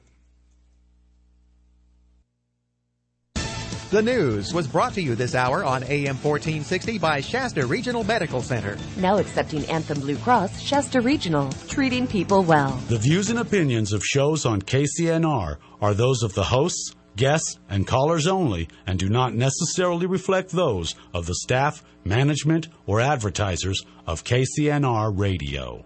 The news was brought to you this hour on AM 1460 by Shasta Regional Medical Center. Now accepting Anthem Blue Cross, Shasta Regional, treating people well. The views and opinions of shows on KCNR are those of the hosts, guests, and callers only and do not necessarily reflect those of the staff, management, or advertisers of KCNR Radio.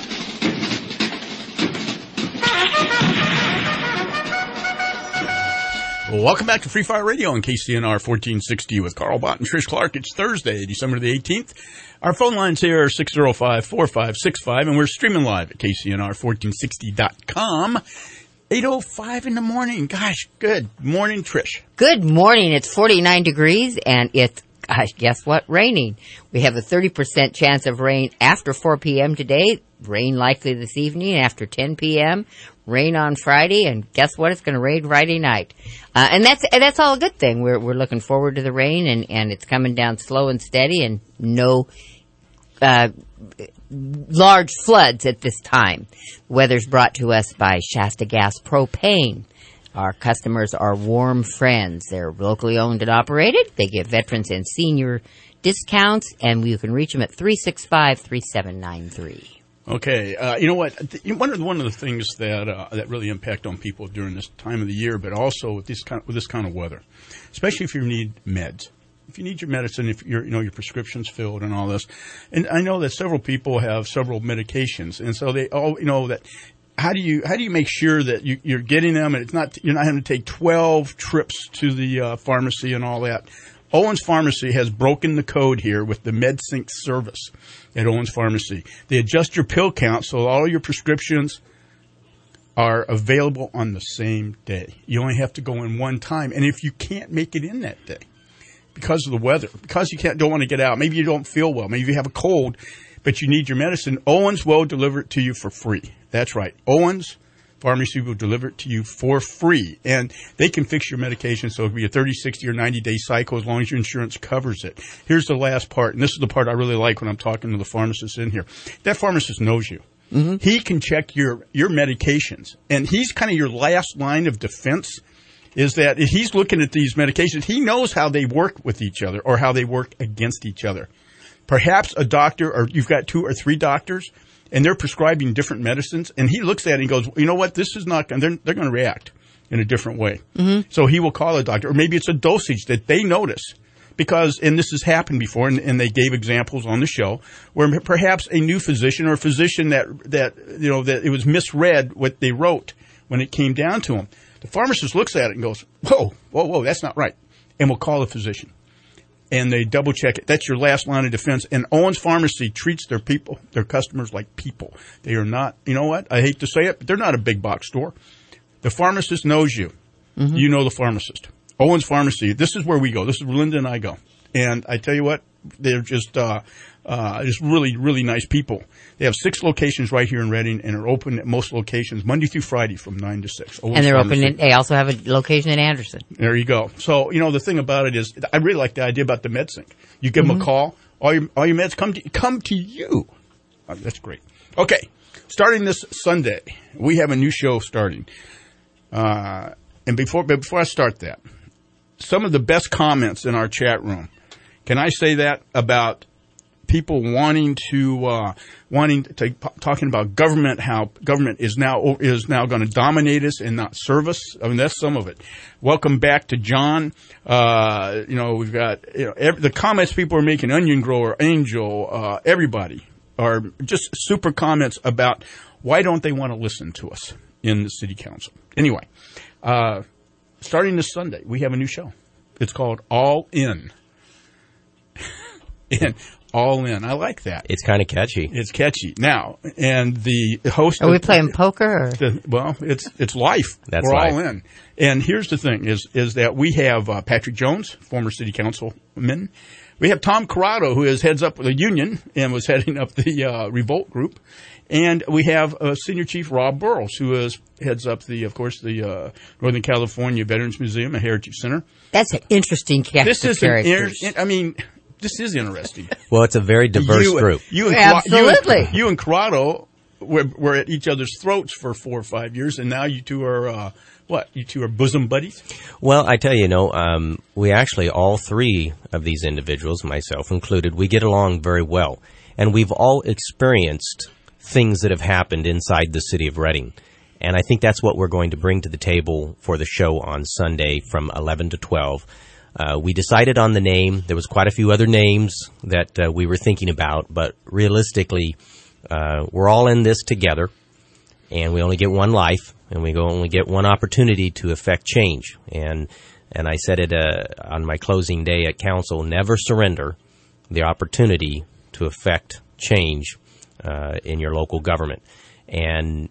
Welcome back to Free Fire Radio on KCNR 1460 with Carl Bott and Trish Clark. It's Thursday, December the 18th. Our phone lines here are 605-4565, and we're streaming live at KCNR1460.com. 8:05 in the morning. Gosh, good morning, Trish. Good morning. It's 49 degrees, and it's, guess what? Raining. We have a 30% chance of rain after 4 p.m. today. Rain likely this evening after 10 p.m. Rain on Friday, and guess what? It's going to rain Friday night, and that's all a good thing. We're looking forward to the rain, and it's coming down slow and steady, and no large floods at this time. Weather's brought to us by Shasta Gas Propane. Our customers are warm friends. They're locally owned and operated. They give veterans and senior discounts, and you can reach them at 365-3793. Okay, you know what? One of the things that really impact on people during this time of the year, but also with this kind of weather, especially if you need meds, if you need your medicine, if your prescription's filled and all this, and I know that several people have several medications, and so they all that. How do you make sure that you're getting them, and you're not having to take 12 trips to the pharmacy and all that? Owens Pharmacy has broken the code here with the MedSync service at Owens Pharmacy. They adjust your pill count so all your prescriptions are available on the same day. You only have to go in one time. And if you can't make it in that day because of the weather, because you don't want to get out, maybe you don't feel well, maybe you have a cold, but you need your medicine, Owens will deliver it to you for free. That's right. Owens Pharmacy will deliver it to you for free, and they can fix your medication so it'll be a 30, 60, or 90-day cycle as long as your insurance covers it. Here's the last part, and this is the part I really like when I'm talking to the pharmacist in here. That pharmacist knows you. Mm-hmm. He can check your medications, and he's kind of your last line of defense is that if he's looking at these medications, he knows how they work with each other or how they work against each other. Perhaps a doctor, or you've got 2 or 3 doctors, and they're prescribing different medicines, and he looks at it and goes, you know what, this is not going to, they're going to react in a different way. Mm-hmm. So he will call a doctor, or maybe it's a dosage that they notice. Because, and this has happened before, and they gave examples on the show, where perhaps a new physician or a physician that it was misread what they wrote when it came down to them. The pharmacist looks at it and goes, whoa, that's not right. And will call a physician. And they double check it. That's your last line of defense. And Owens Pharmacy treats their customers like people. They are not, you know what? I hate to say it, but they're not a big box store. The pharmacist knows you. Mm-hmm. You know the pharmacist. Owens Pharmacy, this is where we go. This is where Linda and I go. And I tell you what, they're just really, really nice people. They have 6 locations right here in Reading and are open at most locations Monday through Friday from 9 to 6. Owens and they're Pharmacy. open. They also have a location in Anderson. There you go. So, the thing about it is, I really like the idea about the MedSync. You give them a call. All your meds come to you. That's great. Okay, starting this Sunday, we have a new show starting. And before I start that, some of the best comments in our chat room. Can I say that about people talking about government, how government is now going to dominate us and not serve us? I mean, that's some of it. Welcome back to John. We've got the comments people are making. Onion Grower, Angel, everybody are just super comments about why don't they want to listen to us in the city council. Anyway, starting this Sunday, we have a new show. It's called All In. And All In. I like that. It's kind of catchy. It's catchy. Now, and the host... Are we playing poker? It's life. That's We're life. all in. And here's the thing, is that we have Patrick Jones, former city councilman. We have Tom Corrado, who heads up the union and was heading up the revolt group. And we have Senior Chief Rob Burrows, who heads up the Northern California Veterans Museum, a Heritage Center. That's an interesting character. This is interesting. Well, it's a very diverse group. Absolutely. You and Corrado were at each other's throats for 4 or 5 years, and now you two are what? You two are bosom buddies? Well, I tell you, we actually, all three of these individuals, myself included, we get along very well. And we've all experienced things that have happened inside the city of Reading. And I think that's what we're going to bring to the table for the show on Sunday from 11 to 12. We decided on the name. There was quite a few other names that we were thinking about, but realistically, we're all in this together, and we only get one life, and we only get one opportunity to affect change. And I said it on my closing day at council: never surrender the opportunity to affect change in your local government. And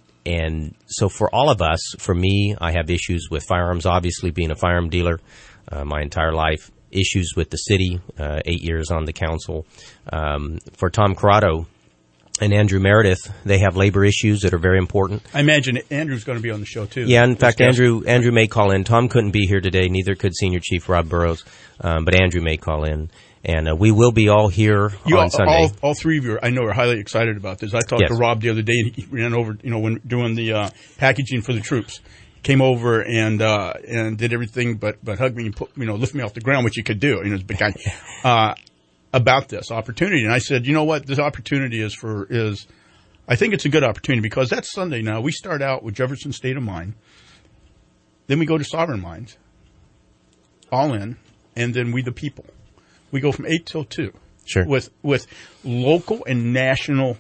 so for all of us, for me, I have issues with firearms, obviously being a firearm dealer. My entire life, issues with the city, 8 years on the council. For Tom Corrado and Andrew Meredith, they have labor issues that are very important. I imagine Andrew's going to be on the show, too. Yeah, in fact, Andrew may call in. Tom couldn't be here today, neither could Senior Chief Rob Burrows, but Andrew may call in. And we will be all here on Sunday. All three of you, I know, are highly excited about this. I talked to Rob the other day, and he ran over, when doing the packaging for the troops. Came over and did everything but hug me and lift me off the ground, which he could do. He's a big guy. About this opportunity, and I said, you know what, this opportunity is. I think it's a good opportunity because that's Sunday now. We start out with Jefferson State of Mind, then we go to Sovereign Minds, All In, and then We the People. We go from 8 till 2. Sure. With local and national.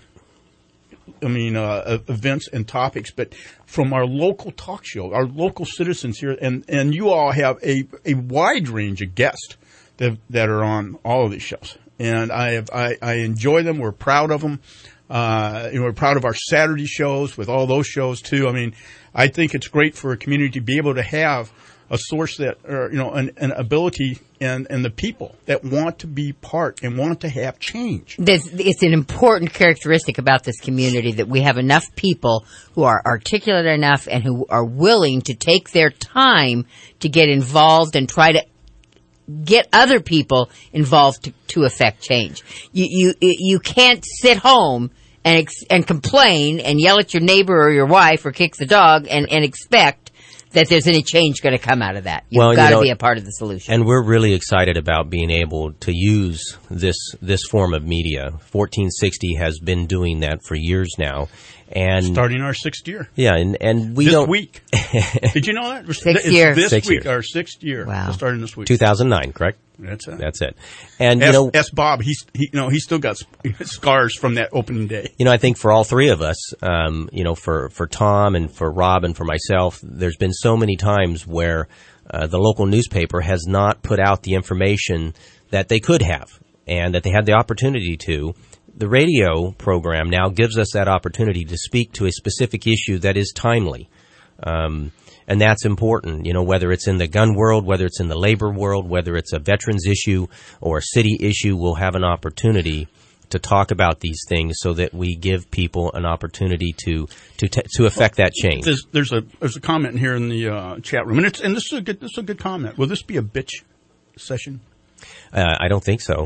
Events and topics, but from our local talk show, our local citizens here, and you all have a wide range of guests that are on all of these shows, and I enjoy them. We're proud of them. We're proud of our Saturday shows with all those shows too. I think it's great for a community to be able to have a source that, an ability and the people that want to be part and want to have change. It's an important characteristic about this community that we have enough people who are articulate enough and who are willing to take their time to get involved and try to get other people involved to affect change. You can't sit home and complain and yell at your neighbor or your wife or kick the dog and expect that there's any change going to come out of that. You've got to be a part of the solution. And we're really excited about being able to use this form of media. 1460 has been doing that for years now. And starting our 6th year. Yeah, and we this don't... week. Did you know that? 6th year. This Six week, years. Our 6th year. Wow. Starting this week. 2009, correct? That's it. That's it. And Bob, he's still got scars from that opening day. I think for all three of us, for Tom and for Rob and for myself, there's been so many times where the local newspaper has not put out the information that they could have and that they had the opportunity to. The radio program now gives us that opportunity to speak to a specific issue that is timely. And that's important, whether it's in the gun world, whether it's in the labor world, whether it's a veterans issue or a city issue, we'll have an opportunity to talk about these things so that we give people an opportunity to affect that change. There's a comment here in the chat room, and this is a good comment. Will this be a bitch session? I don't think so.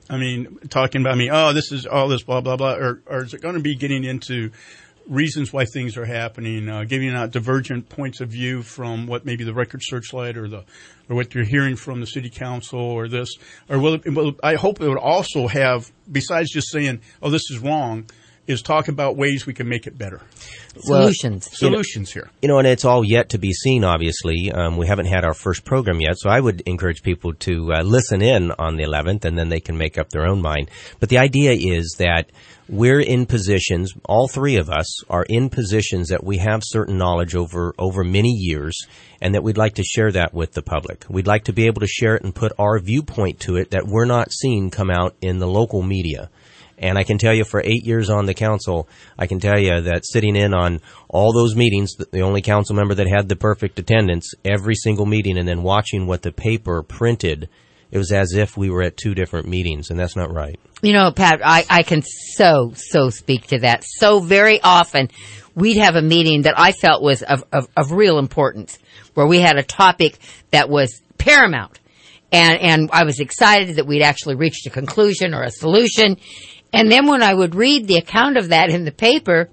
I mean, talking about this is all this blah, blah, blah, or is it going to be getting into reasons why things are happening, giving out divergent points of view from what maybe the Record Searchlight or what you're hearing from the city council or this, or I hope it would also have, besides just saying, this is wrong, is talk about ways we can make it better. Solutions here. And it's all yet to be seen, obviously. We haven't had our first program yet, so I would encourage people to listen in on the 11th, and then they can make up their own mind. But the idea is that we're in positions, all three of us are in positions that we have certain knowledge over many years, and that we'd like to share that with the public. We'd like to be able to share it and put our viewpoint to it that we're not seeing come out in the local media. And I can tell you, for 8 years on the council, I can tell you that sitting in on all those meetings, the only council member that had the perfect attendance, every single meeting, and then watching what the paper printed, it was as if we were at two different meetings, and that's not right. Pat, I can so speak to that. So very often, we'd have a meeting that I felt was of real importance, where we had a topic that was paramount. And I was excited that we'd actually reached a conclusion or a solution. And then when I would read the account of that in the paper,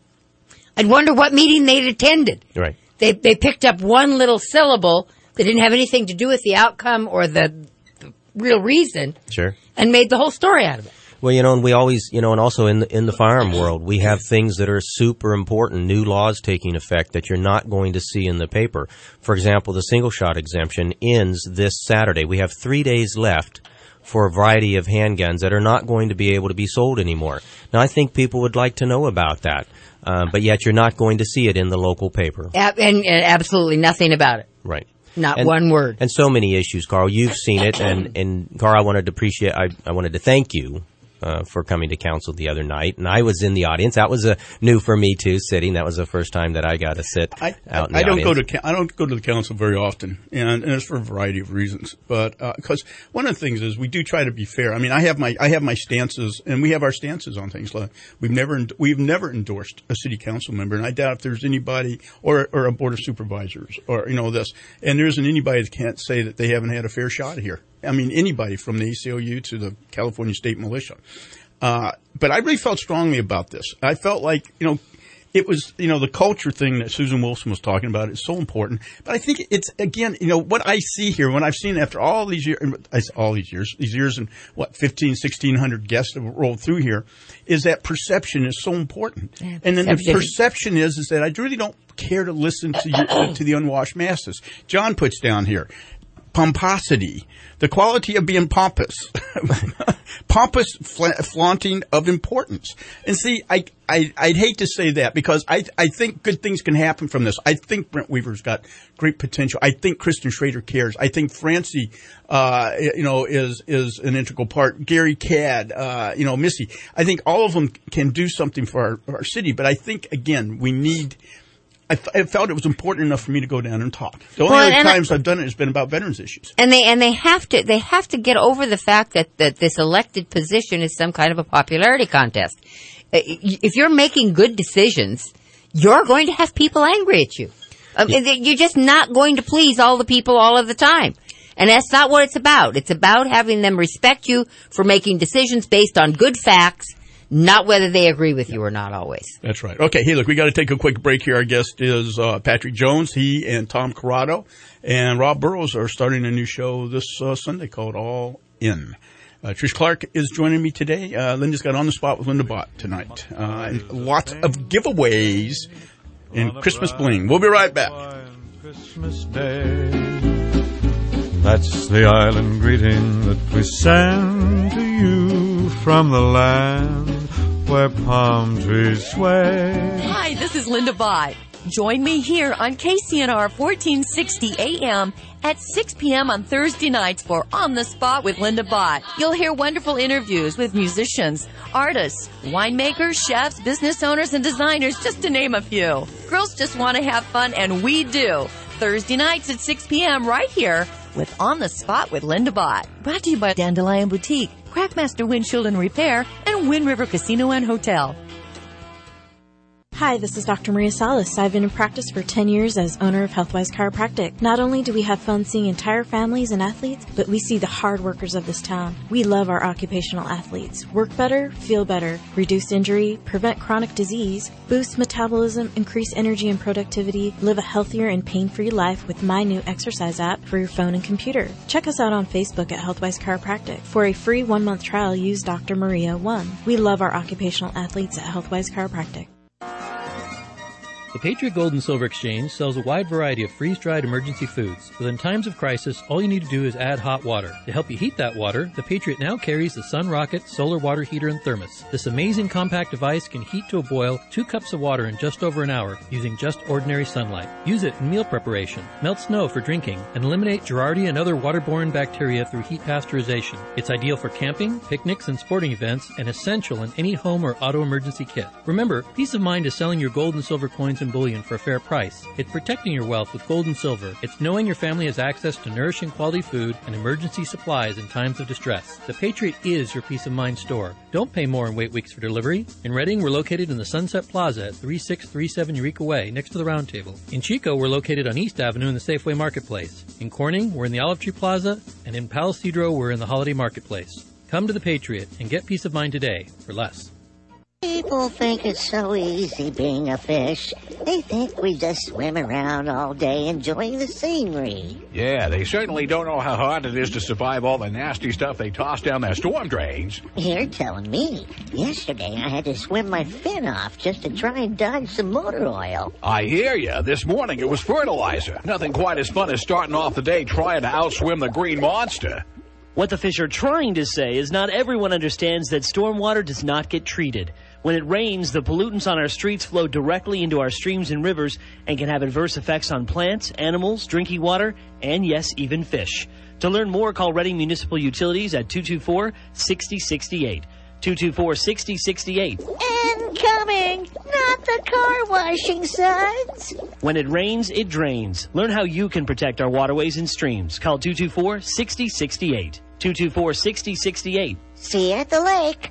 I'd wonder what meeting they'd attended. Right. They picked up one little syllable that didn't have anything to do with the outcome or the real reason. Sure. And made the whole story out of it. Well, and we always, and also in the firearm world, we have things that are super important, new laws taking effect that you're not going to see in the paper. For example, the single shot exemption ends this Saturday. We have 3 days left for a variety of handguns that are not going to be able to be sold anymore. Now, I think people would like to know about that, but yet you're not going to see it in the local paper. And absolutely nothing about it. Right. Not one word. And so many issues, Carl. You've seen it, and Carl, I wanted to thank you for coming to council the other night, and I was in the audience. That was new for me too, sitting. That was the first time that I got to sit out in the audience. I don't go to the council very often, and it's for a variety of reasons. But because one of the things is we do try to be fair. I mean, I have my stances, and we have our stances on things. Like we've never endorsed a city council member, and I doubt if there's anybody or a board of supervisors or this, and there isn't anybody that can't say that they haven't had a fair shot here. I mean, anybody from the ACLU to the California State Militia. But I really felt strongly about this. I felt like, it was, the culture thing that Susan Wilson was talking about is so important. But I think it's, again, what I see here, when I've seen after all these years, these years and 1,600 guests have rolled through here, is that perception is so important. Yeah, and then the perception is that I really don't care to listen to the unwashed masses. John puts down here, pomposity, the quality of being pompous, pompous flaunting of importance. And see, I'd hate to say that because I think good things can happen from this. I think Brent Weaver's got great potential. I think Kristen Schrader cares. I think Francie, is an integral part. Gary Cadd, Missy. I think all of them can do something for our city. But I think, again, we need. I felt it was important enough for me to go down and talk. The only other times I've done it has been about veterans issues. And they have to get over the fact that this elected position is some kind of a popularity contest. If you're making good decisions, you're going to have people angry at you. You're just not going to please all the people all of the time. And that's not what it's about. It's about having them respect you for making decisions based on good facts, not whether they agree with you or not always. That's right. Okay, hey, look, we got to take a quick break here. Our guest is Patrick Jones. He and Tom Corrado and Rob Burrows are starting a new show this Sunday called All In. Trish Clark is joining me today. Linda's got On the Spot with Linda Bott tonight. And lots of giveaways and Christmas bling. We'll be right back. Christmas Day. That's the island greeting that we send to you from the land where palm trees sway. Hi, this is Linda Bott. Join me here on KCNR 1460 AM at 6 p.m. on Thursday nights for On the Spot with Linda Bott. You'll hear wonderful interviews with musicians, artists, winemakers, chefs, business owners, and designers, just to name a few. Girls just want to have fun, and we do. Thursday nights at 6 p.m. right here with On the Spot with Linda Bott. Brought to you by Dandelion Boutique, Crackmaster Windshield and Repair, and Wind River Casino and Hotel. Hi, this is Dr. Maria Salas. I've been in practice for 10 years as owner of Healthwise Chiropractic. Not only do we have fun seeing entire families and athletes, but we see the hard workers of this town. We love our occupational athletes. Work better, feel better, reduce injury, prevent chronic disease, boost metabolism, increase energy and productivity, live a healthier and pain-free life with my new exercise app for your phone and computer. Check us out on Facebook at Healthwise Chiropractic. For a free 1-month trial, use Dr. Maria 1. We love our occupational athletes at Healthwise Chiropractic. The Patriot Gold and Silver Exchange sells a wide variety of freeze-dried emergency foods. But in times of crisis, all you need to do is add hot water. To help you heat that water, the Patriot now carries the Sun Rocket Solar Water Heater and Thermos. This amazing compact device can heat to a boil 2 cups of water in just over an hour using just ordinary sunlight. Use it in meal preparation, melt snow for drinking, and eliminate Giardia and other waterborne bacteria through heat pasteurization. It's ideal for camping, picnics, and sporting events, and essential in any home or auto emergency kit. Remember, peace of mind is selling your gold and silver coins and bullion for a fair price. It's protecting your wealth with gold and silver. It's knowing your family has access to nourishing quality food and emergency supplies in times of distress. The Patriot is your peace of mind store. Don't pay more and wait weeks for delivery. In Reading, we're located in the Sunset Plaza at 3637 Eureka Way, next to the Round Table. In Chico, we're located on East Avenue in the Safeway Marketplace. In Corning, we're in the Olive Tree Plaza, and in Palo Cedro, we're in the Holiday Marketplace. Come to the Patriot and get peace of mind today for less. People think it's so easy being a fish. They think we just swim around all day enjoying the scenery. Yeah, they certainly don't know how hard it is to survive all the nasty stuff they toss down their storm drains. You're telling me. Yesterday I had to swim my fin off just to try and dodge some motor oil. I hear ya. This morning it was fertilizer. Nothing quite as fun as starting off the day trying to outswim the green monster. What the fish are trying to say is not everyone understands that stormwater does not get treated. When it rains, the pollutants on our streets flow directly into our streams and rivers and can have adverse effects on plants, animals, drinking water, and yes, even fish. To learn more, call Reading Municipal Utilities at 224-6068. 224-6068. Incoming! Not the car washing suds! When it rains, it drains. Learn how you can protect our waterways and streams. Call 224-6068. 224-6068. See you at the lake.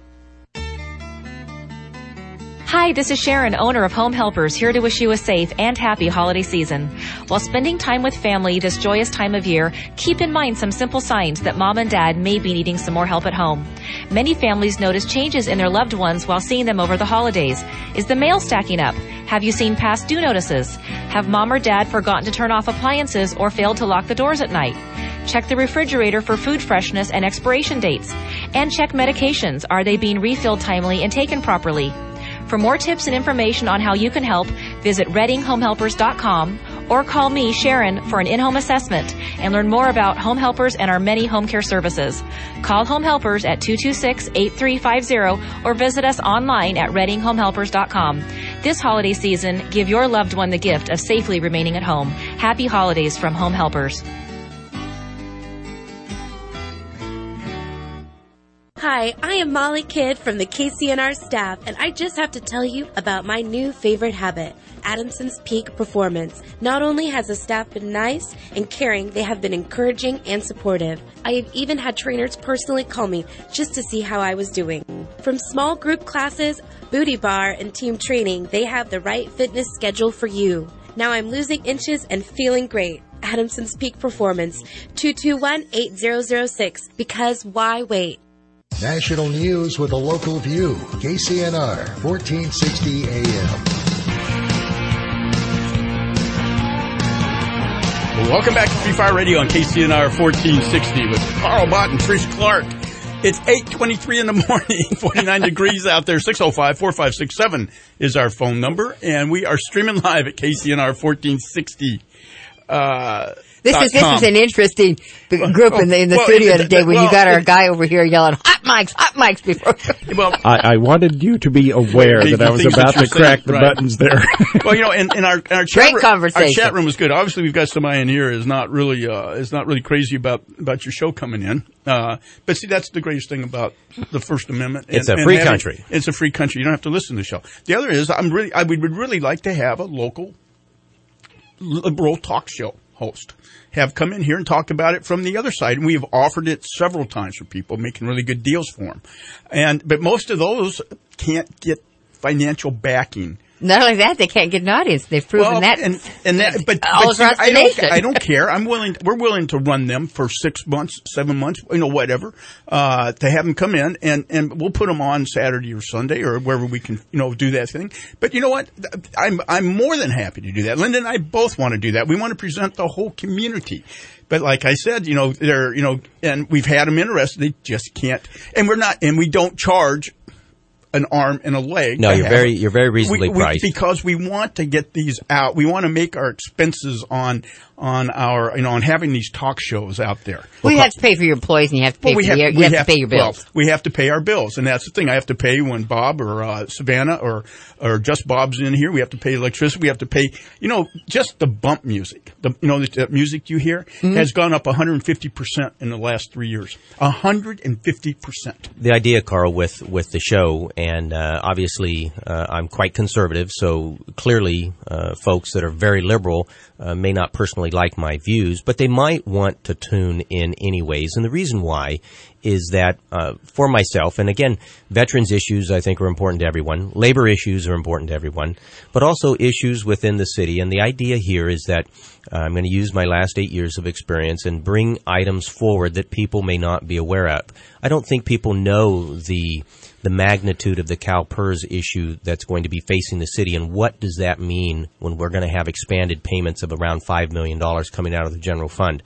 Hi, this is Sharon, owner of Home Helpers, here to wish you a safe and happy holiday season. While spending time with family this joyous time of year, keep in mind some simple signs that mom and dad may be needing some more help at home. Many families notice changes in their loved ones while seeing them over the holidays. Is the mail stacking up? Have you seen past due notices? Have mom or dad forgotten to turn off appliances or failed to lock the doors at night? Check the refrigerator for food freshness and expiration dates. And check medications. Are they being refilled timely and taken properly? For more tips and information on how you can help, visit ReadingHomeHelpers.com or call me, Sharon, for an in-home assessment and learn more about Home Helpers and our many home care services. Call Home Helpers at 226-8350 or visit us online at ReadingHomeHelpers.com. This holiday season, give your loved one the gift of safely remaining at home. Happy holidays from Home Helpers. Hi, I am Molly Kidd from the KCNR staff, and I just have to tell you about my new favorite habit, Adamson's Peak Performance. Not only has the staff been nice and caring, they have been encouraging and supportive. I have even had trainers personally call me just to see how I was doing. From small group classes, booty bar, and team training, they have the right fitness schedule for you. Now I'm losing inches and feeling great. Adamson's Peak Performance, 221-8006, because why wait? National news with a local view. KCNR, 1460 AM. Well, welcome back to Free Fire Radio on KCNR 1460 with Carl Bott and Trish Clark. It's 8:23 in the morning, 49 degrees out there. 605-4567 is our phone number, and we are streaming live at KCNR 1460. This is an interesting group in the studio today when you got our guy over here yelling, hot mics before. Well, I wanted you to be aware that I was about to crack the buttons there. Well, in our great conversation. Our chat room was good. Obviously, we've got somebody in here is not really crazy about your show coming in. But see, that's the greatest thing about the First Amendment. It's a free country. It's a free country. You don't have to listen to the show. The other is, I would really like to have a local liberal talk show host have come in here and talk about it from the other side. And we have offered it several times for people, making really good deals for them. But most of those can't get financial backing Not only that, they can't get an audience. They've proven that. But all across the nation. I don't care. We're willing to run them for 6 months, 7 months, whatever, to have them come in, and we'll put them on Saturday or Sunday or wherever we can, do that thing. But you know what? I'm more than happy to do that. Linda and I both want to do that. We want to present the whole community. But like I said, and we've had them interested. They just can't, and we don't charge an arm and a leg. No, you're very reasonably priced. Because we want to get these out. We want to make our expenses on our, on having these talk shows out there. Well, you have to pay for your employees and you have to pay you have to pay your bills. Well, we have to pay our bills, and that's the thing. I have to pay when Bob or Savannah or just Bob's in here. We have to pay electricity. We have to pay, just the bump music. The music you hear has gone up 150% in the last 3 years. 150%. The idea, Carl, with the show, and obviously I'm quite conservative, so clearly folks that are very liberal may not personally like my views, but they might want to tune in anyways. And the reason why is that for myself, and again, veterans issues I think are important to everyone. Labor issues are important to everyone, but also issues within the city. And the idea here is that I'm going to use my last 8 years of experience and bring items forward that people may not be aware of. I don't think people know the magnitude of the CalPERS issue that's going to be facing the city, and what does that mean when we're going to have expanded payments of around $5 million coming out of the general fund.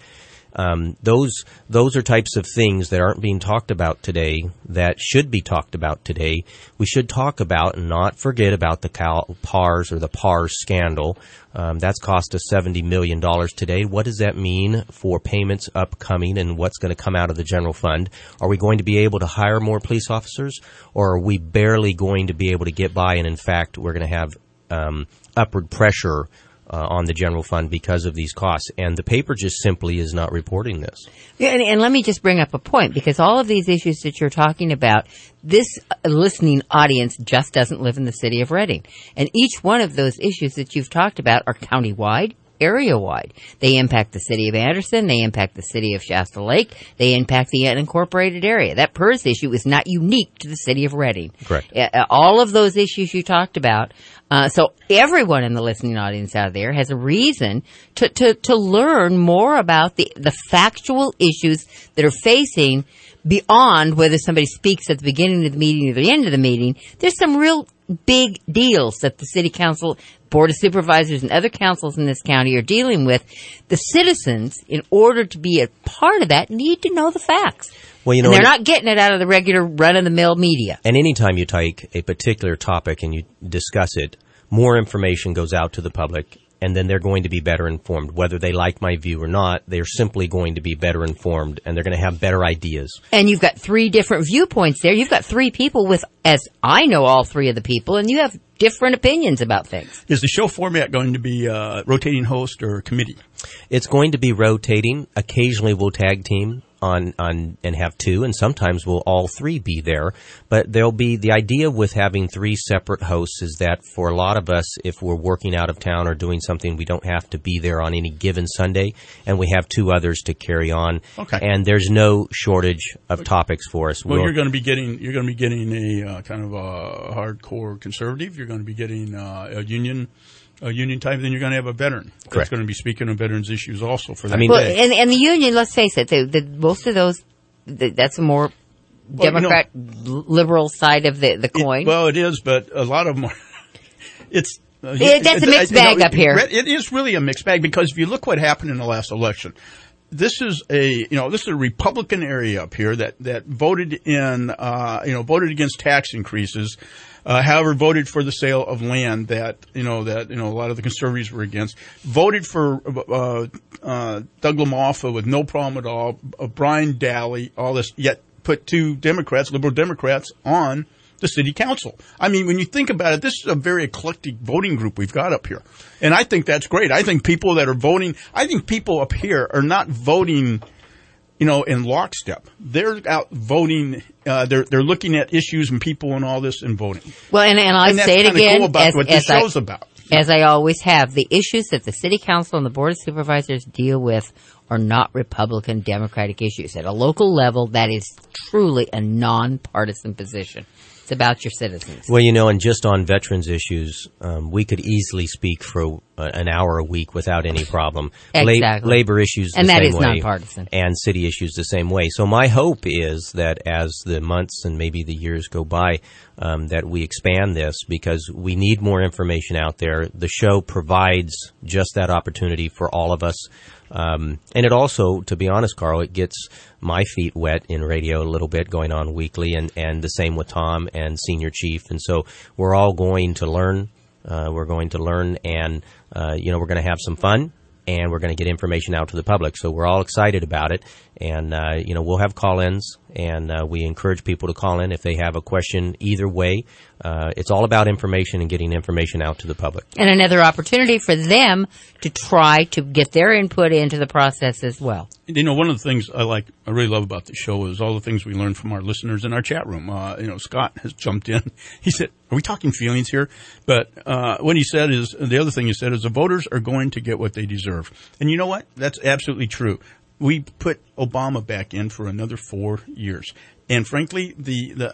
Those are types of things that aren't being talked about today that should be talked about today. We should talk about and not forget about the CalPERS or the PARS scandal. That's cost us $70 million today. What does that mean for payments upcoming and what's going to come out of the general fund? Are we going to be able to hire more police officers, or are we barely going to be able to get by, and in fact we're going to have upward pressure on the general fund because of these costs? And the paper just simply is not reporting this. Yeah, and let me just bring up a point, because all of these issues that you're talking about, this listening audience just doesn't live in the city of Reading. And each one of those issues that you've talked about are county-wide, area-wide. They impact the city of Anderson. They impact the city of Shasta Lake. They impact the unincorporated area. That PERS issue is not unique to the city of Reading. Correct. All of those issues you talked about. So everyone in the listening audience out there has a reason to learn more about the factual issues that are facing beyond whether somebody speaks at the beginning of the meeting or the end of the meeting. There's some real big deals that the city council, board of supervisors, and other councils in this county are dealing with. The citizens, in order to be a part of that, need to know the facts. Well, they're not getting it out of the regular run-of-the-mill media. And anytime you take a particular topic and you discuss it, more information goes out to the public, and then they're going to be better informed. Whether they like my view or not, they're simply going to be better informed, and they're going to have better ideas. And you've got three different viewpoints there. You've got three people with, as I know all three of the people, and you have different opinions about things. Is the show format going to be rotating host or committee? It's going to be rotating. Occasionally we'll tag team on and have two, and sometimes we'll all three be there. But there'll be the idea with having three separate hosts is that for a lot of us, if we're working out of town or doing something, we don't have to be there on any given Sunday, and we have two others to carry on. Okay. And there's no shortage of topics for us. Well, you're going to be getting a kind of a hardcore conservative. You're going to be getting a union type, then you're going to have a veteran. Correct. That's going to be speaking on veterans issues also for that day. And the union, let's face it, most of those, that's a more Democrat, liberal side of the coin. It is, but a lot of them are, that's a mixed bag up here. It is really a mixed bag, because if you look what happened in the last election, this is a Republican area up here that voted against tax increases. However, voted for the sale of land that a lot of the conservatives were against. Voted for Doug LaMalfa with no problem at all. Brian Daly, all this. Yet put two Democrats, liberal Democrats, on the city council. I mean, when you think about it, this is a very eclectic voting group we've got up here, and I think that's great. I think people that are voting, I think people up here are not voting, in lockstep. They're out voting. They're looking at issues and people and all this and voting. Well, and I say it again, cool about what this show's about. As I always have, the issues that the city council and the board of supervisors deal with are not Republican, Democratic issues. At a local level, that is truly a nonpartisan position. It's about your citizens. Well, and just on veterans issues, we could easily speak for an hour a week without any problem. Exactly. Labor issues the and that same is way. Nonpartisan. And city issues the same way. So my hope is that as the months and maybe the years go by, that we expand this because we need more information out there. The show provides just that opportunity for all of us. And it also, to be honest, Carl, it gets my feet wet in radio a little bit going on weekly and the same with Tom and Senior Chief. And so we're all going to learn. We're going to learn and, we're going to have some fun and we're going to get information out to the public. So we're all excited about it. And, we'll have call-ins and we encourage people to call in if they have a question either way. It's all about information and getting information out to the public. And another opportunity for them to try to get their input into the process as well. One of the things I really love about the show is all the things we learn from our listeners in our chat room. Scott has jumped in. He said, are we talking feelings here? But what he said is, the other thing he said is the voters are going to get what they deserve. And you know what? That's absolutely true. We put Obama back in for another 4 years. And frankly, we going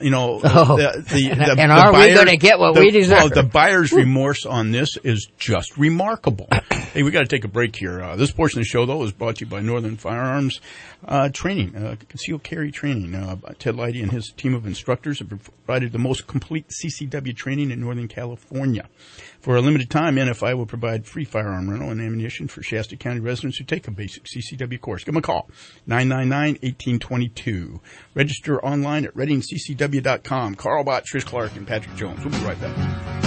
to get what we deserve? Well, the buyer's remorse on this is just remarkable. Hey, we got to take a break here. This portion of the show, though, is brought to you by Northern Firearms Training, concealed carry training. Ted Leidy and his team of instructors have provided the most complete CCW training in Northern California. For a limited time, NFI will provide free firearm rental and ammunition for Shasta County residents who take a basic CCW course. Give them a call, 999-1822. Register online at readingccw.com. Carl Bott, Trish Clark, and Patrick Jones. We'll be right back.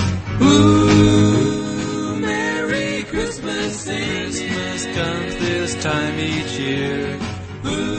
Ooh, Merry Christmas, Christmas comes this time each year. Ooh,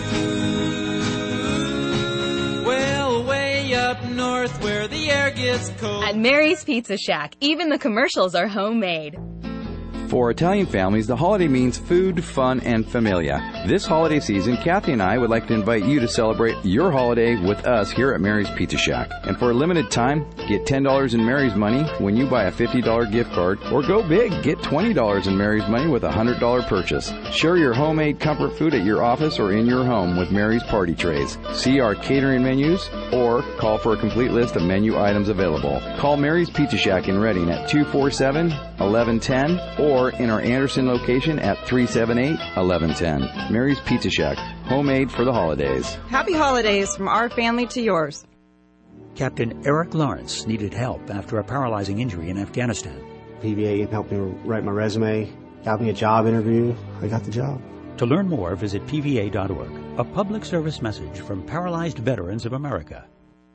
well, way up north where the air gets cold. At Mary's Pizza Shack, even the commercials are homemade. For Italian families, the holiday means food, fun, and familia. This holiday season, Kathy and I would like to invite you to celebrate your holiday with us here at Mary's Pizza Shack. And for a limited time, get $10 in Mary's money when you buy a $50 gift card, or go big, get $20 in Mary's money with a $100 purchase. Share your homemade comfort food at your office or in your home with Mary's Party Trays. See our catering menus or call for a complete list of menu items available. Call Mary's Pizza Shack in Reading at 247-1110 or in our Anderson location at 378-1110. Mary's Pizza Shack, homemade for the holidays. Happy holidays from our family to yours. Captain Eric Lawrence needed help after a paralyzing injury in Afghanistan. PVA helped me write my resume, got me a job interview. I got the job. To learn more, visit PVA.org. A public service message from Paralyzed Veterans of America.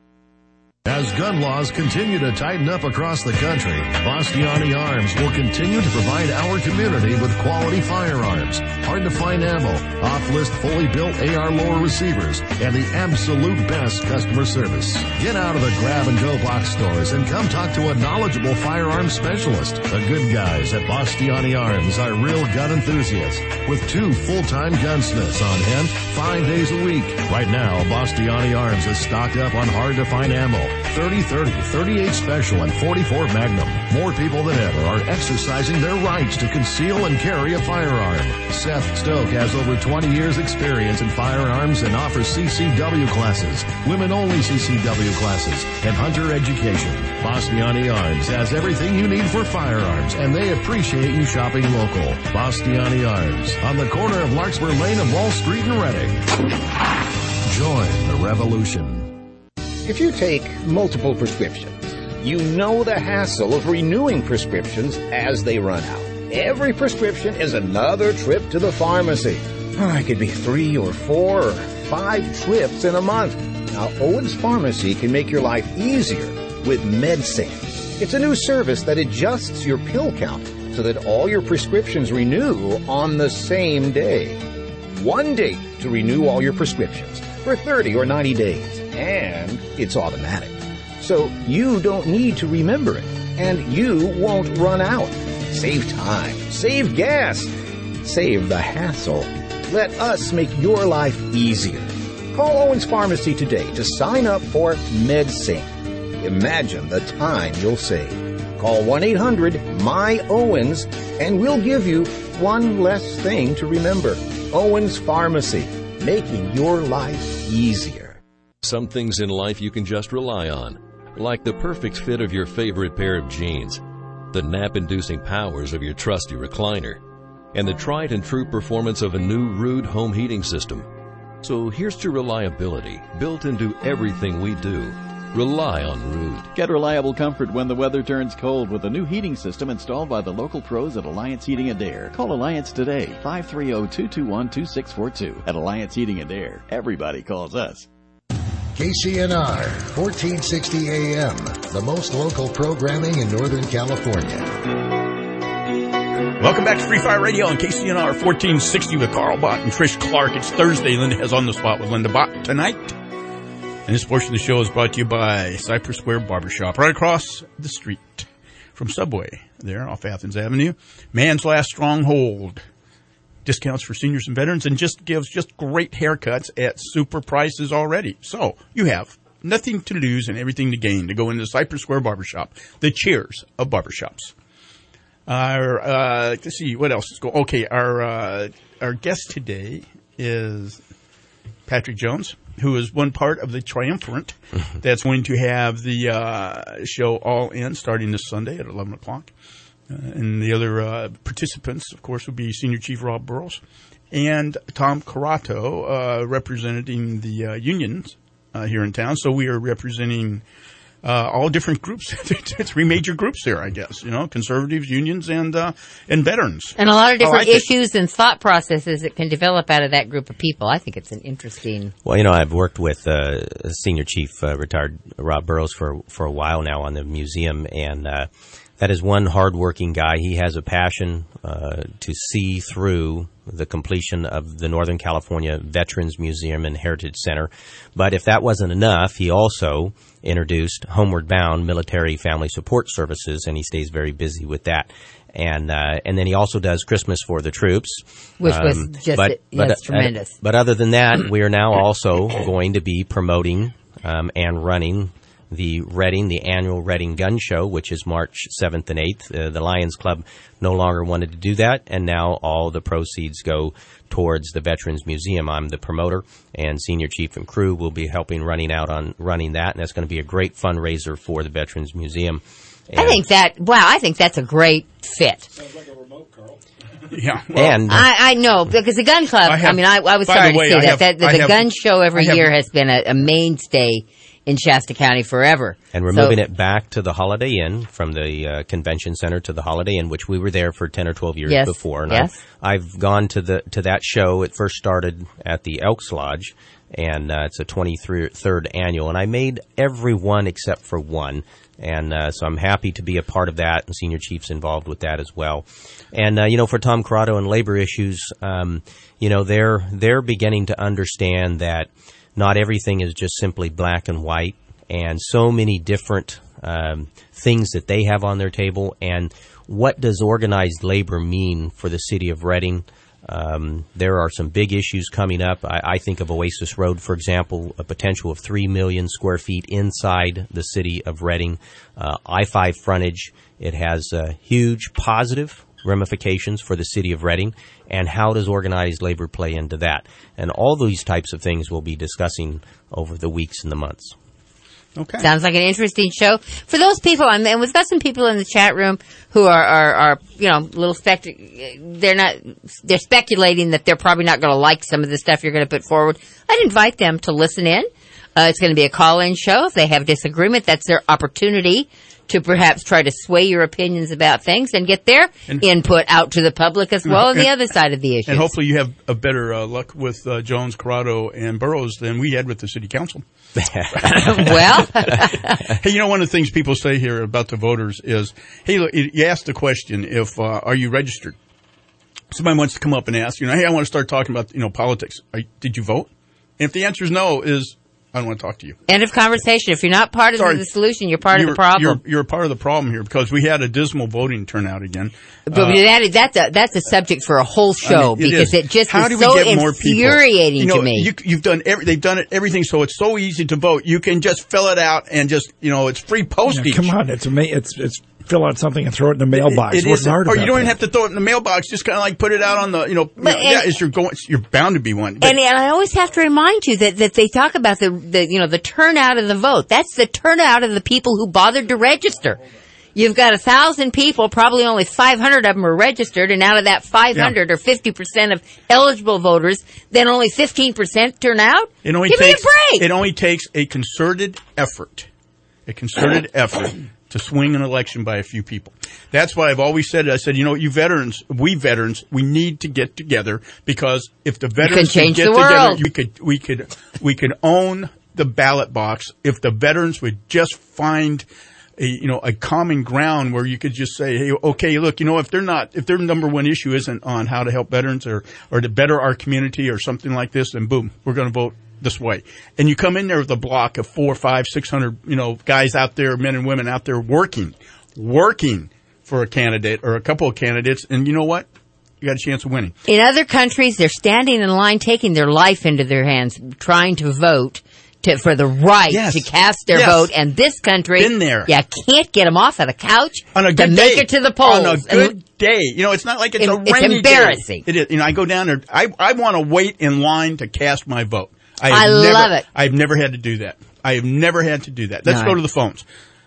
As gun laws continue to tighten up across the country, Bastiani Arms will continue to provide our community with quality firearms, hard-to-find ammo, off-list fully built AR lower receivers, and the absolute best customer service. Get out of the grab-and-go box stores and come talk to a knowledgeable firearms specialist. The good guys at Bastiani Arms are real gun enthusiasts with 2 full-time gunsmiths on hand 5 days a week. Right now, Bastiani Arms is stocked up on hard-to-find ammo, 30-30, 38 Special, and 44 Magnum. More people than ever are exercising their rights to conceal and carry a firearm. Seth Stoke has over 20 years experience in firearms and offers CCW classes, women-only CCW classes, and hunter education. Bastiani Arms has everything you need for firearms, and they appreciate you shopping local. Bastiani Arms, on the corner of Larkspur Lane and Wall Street in Reading. Join the revolution. If you take multiple prescriptions, you know the hassle of renewing prescriptions as they run out. Every prescription is another trip to the pharmacy. It could be 3 or 4 or 5 trips in a month. Now, Owens Pharmacy can make your life easier with MedSync. It's a new service that adjusts your pill count so that all your prescriptions renew on the same day. One date to renew all your prescriptions for 30 or 90 days. And it's automatic. So you don't need to remember it. And you won't run out. Save time. Save gas. Save the hassle. Let us make your life easier. Call Owens Pharmacy today to sign up for MedSync. Imagine the time you'll save. Call 1-800-MY-OWENS and we'll give you one less thing to remember. Owens Pharmacy, making your life easier. Some things in life you can just rely on, like the perfect fit of your favorite pair of jeans, the nap-inducing powers of your trusty recliner, and the tried and true performance of a new Ruud home heating system. So here's to reliability built into everything we do. Rely on Ruud. Get reliable comfort when the weather turns cold with a new heating system installed by the local pros at Alliance Heating and Air. Call Alliance today, 530-221-2642. At Alliance Heating and Air, everybody calls us. KCNR, 1460 AM, the most local programming in Northern California. Welcome back to Free Fire Radio on KCNR 1460 with Carl Bott and Trish Clark. It's Thursday. Linda has On the Spot with Linda Bott tonight. And this portion of the show is brought to you by Cypress Square Barbershop, right across the street from Subway, there off Athens Avenue. Man's Last Stronghold. Discounts for seniors and veterans, and just gives just great haircuts at super prices already. So you have nothing to lose and everything to gain to go into Cypress Square Barbershop, the Cheers of barbershops. Let's see, what else is going on? Okay, our guest today is Patrick Jones, who is one part of the Triumvirate that's going to have the show All In starting this Sunday at 11 o'clock. And the other participants, of course, will be Senior Chief Rob Burrows and Tom Corrado, representing the unions here in town. So we are representing all different groups. Three major groups there, I guess. You know, conservatives, unions, and veterans. And a lot of different issues and thought processes that can develop out of that group of people. I think it's an interesting. Well, you know, I've worked with Senior Chief retired Rob Burrows for a while now on the museum, and that is one hardworking guy. He has a passion to see through the completion of the Northern California Veterans Museum and Heritage Center. But if that wasn't enough, he also introduced Homeward Bound Military Family Support Services, and he stays very busy with that. And then he also does Christmas for the Troops, which was just that's tremendous. But other than that, we are now also going to be promoting and running the annual Reading Gun Show, which is March 7th and 8th. The Lions Club no longer wanted to do that, and now all the proceeds go towards the Veterans Museum. I'm the promoter, and Senior Chief and crew will be helping running that, and that's going to be a great fundraiser for the Veterans Museum. And I think that's a great fit. Sounds like a remote, Carl. Yeah, well, and I know, because the gun club, I was sorry to say that the gun show every year has been a mainstay in Shasta County forever. And we're moving it back to the Holiday Inn, from the convention center to the Holiday Inn, which we were there for 10 or 12 years before. And I've gone to that show. It first started at the Elks Lodge, and it's a 23rd annual. And I made every one except for one. And so I'm happy to be a part of that, and Senior Chief's involved with that as well. And, for Tom Corrado and labor issues, they're beginning to understand that not everything is just simply black and white, and so many different things that they have on their table. And what does organized labor mean for the city of Reading? There are some big issues coming up. I think of Oasis Road, for example, a potential of 3 million square feet inside the city of Reading. I-5 frontage, it has huge positive ramifications for the city of Reading, and how does organized labor play into that? And all these types of things we'll be discussing over the weeks and the months. Okay. Sounds like an interesting show. For those people, and we've got some people in the chat room who are they're speculating that they're probably not going to like some of the stuff you're going to put forward. I'd invite them to listen in. It's going to be a call-in show. If they have disagreement, that's their opportunity to perhaps try to sway your opinions about things and get their input out to the public as well on the other side of the issue. And hopefully you have a better luck with Jones, Corrado, and Burrows than we had with the city council. Well. Hey, one of the things people say here about the voters is, hey, look, you asked the question, are you registered? Somebody wants to come up and ask, hey, I want to start talking about, politics. Did you vote? And if the answer is no, I don't want to talk to you. End of conversation. If you're not part of the solution, you're part of the problem. You're part of the problem here, because we had a dismal voting turnout again. But that's a subject for a whole show, because it just is so infuriating to me. You've done they've done everything, so it's so easy to vote. You can just fill it out and just it's free postage. Come on, it's fill out something and throw it in the mailbox. Or you don't even have to throw it in the mailbox. Just kind of like put it out on the, you're bound to be one. But, and I always have to remind you that they talk about the turnout of the vote. That's the turnout of the people who bothered to register. You've got 1,000 people, probably only 500 of them are registered, and out of that 500 or 50% of eligible voters, then only 15% turn out? Give me a break! It only takes a concerted effort to swing an election by a few people. That's why I've always said it. I said, we veterans, we need to get together, because if the veterans can get together, we could own the ballot box if the veterans would just find a common ground where you could just say, hey, okay, look, if their number one issue isn't on how to help veterans or to better our community or something like this, then boom, we're going to vote this way. And you come in there with a block of 400, 500, 600, guys out there, men and women out there working for a candidate or a couple of candidates. And you know what? You got a chance of winning. In other countries, they're standing in line, taking their life into their hands, trying to vote for the right to cast their vote. And this country, been there. You can't get them off of the couch on a good to day. Make it to the polls. On a good day. It's not like it's a rainy day. It's embarrassing. It is. I go down there. I want to wait in line to cast my vote. I love it. I've never had to do that. Let's go to the phones.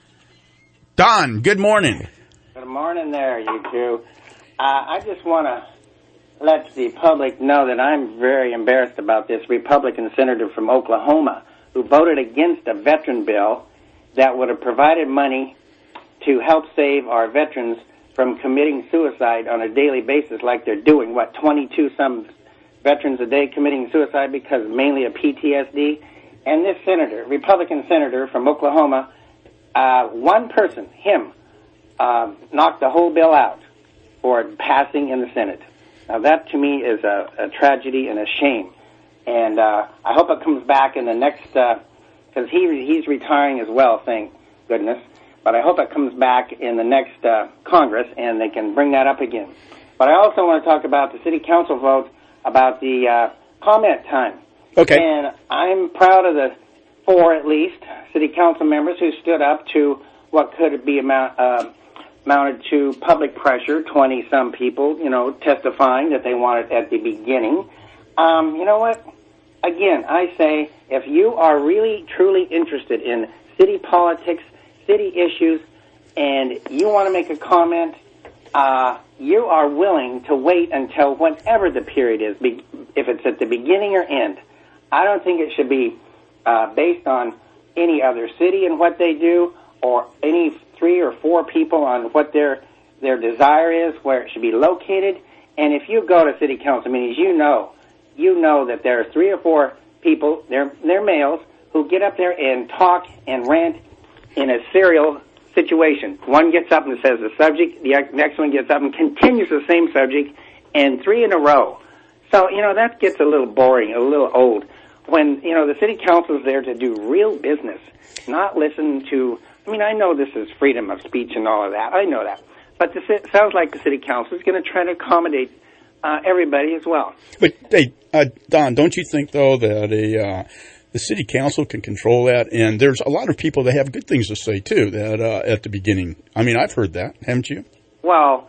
Don, good morning. Good morning there, you two. I just want to let the public know that I'm very embarrassed about this Republican senator from Oklahoma who voted against a veteran bill that would have provided money to help save our veterans from committing suicide on a daily basis like they're doing. 22-some veterans a day committing suicide because mainly of PTSD. And this senator, Republican senator from Oklahoma, one person, him, knocked the whole bill out for passing in the Senate. Now that to me is a tragedy and a shame. And I hope it comes back in the next, because he's retiring as well, thank goodness. But I hope it comes back in the next Congress and they can bring that up again. But I also want to talk about the city council vote about the comment time. Okay. And I'm proud of the 4, at least, city council members who stood up to what could be mounted to public pressure, 20-some people, testifying that they want it at the beginning. You know what? Again, I say, if you are really, truly interested in city politics, city issues, and you want to make a comment, you are willing to wait until whatever the period is, if it's at the beginning or end. I don't think it should be based on any other city and what they do, or any 3 or 4 people on what their desire is, where it should be located. And if you go to city council meetings, you know that there are 3 or 4 people, they're males, who get up there and talk and rant in a serial situation. One gets up and says the subject, the next one gets up and continues the same subject, and 3 in a row. So, that gets a little boring, a little old. When, the city council is there to do real business, not listen to, I know this is freedom of speech and all of that. I know that. But it sounds like the city council is going to try to accommodate everybody as well. But, hey, Don, don't you think, though, that the city council can control that? And there's a lot of people that have good things to say, too, that at the beginning. I've heard that, haven't you? Well,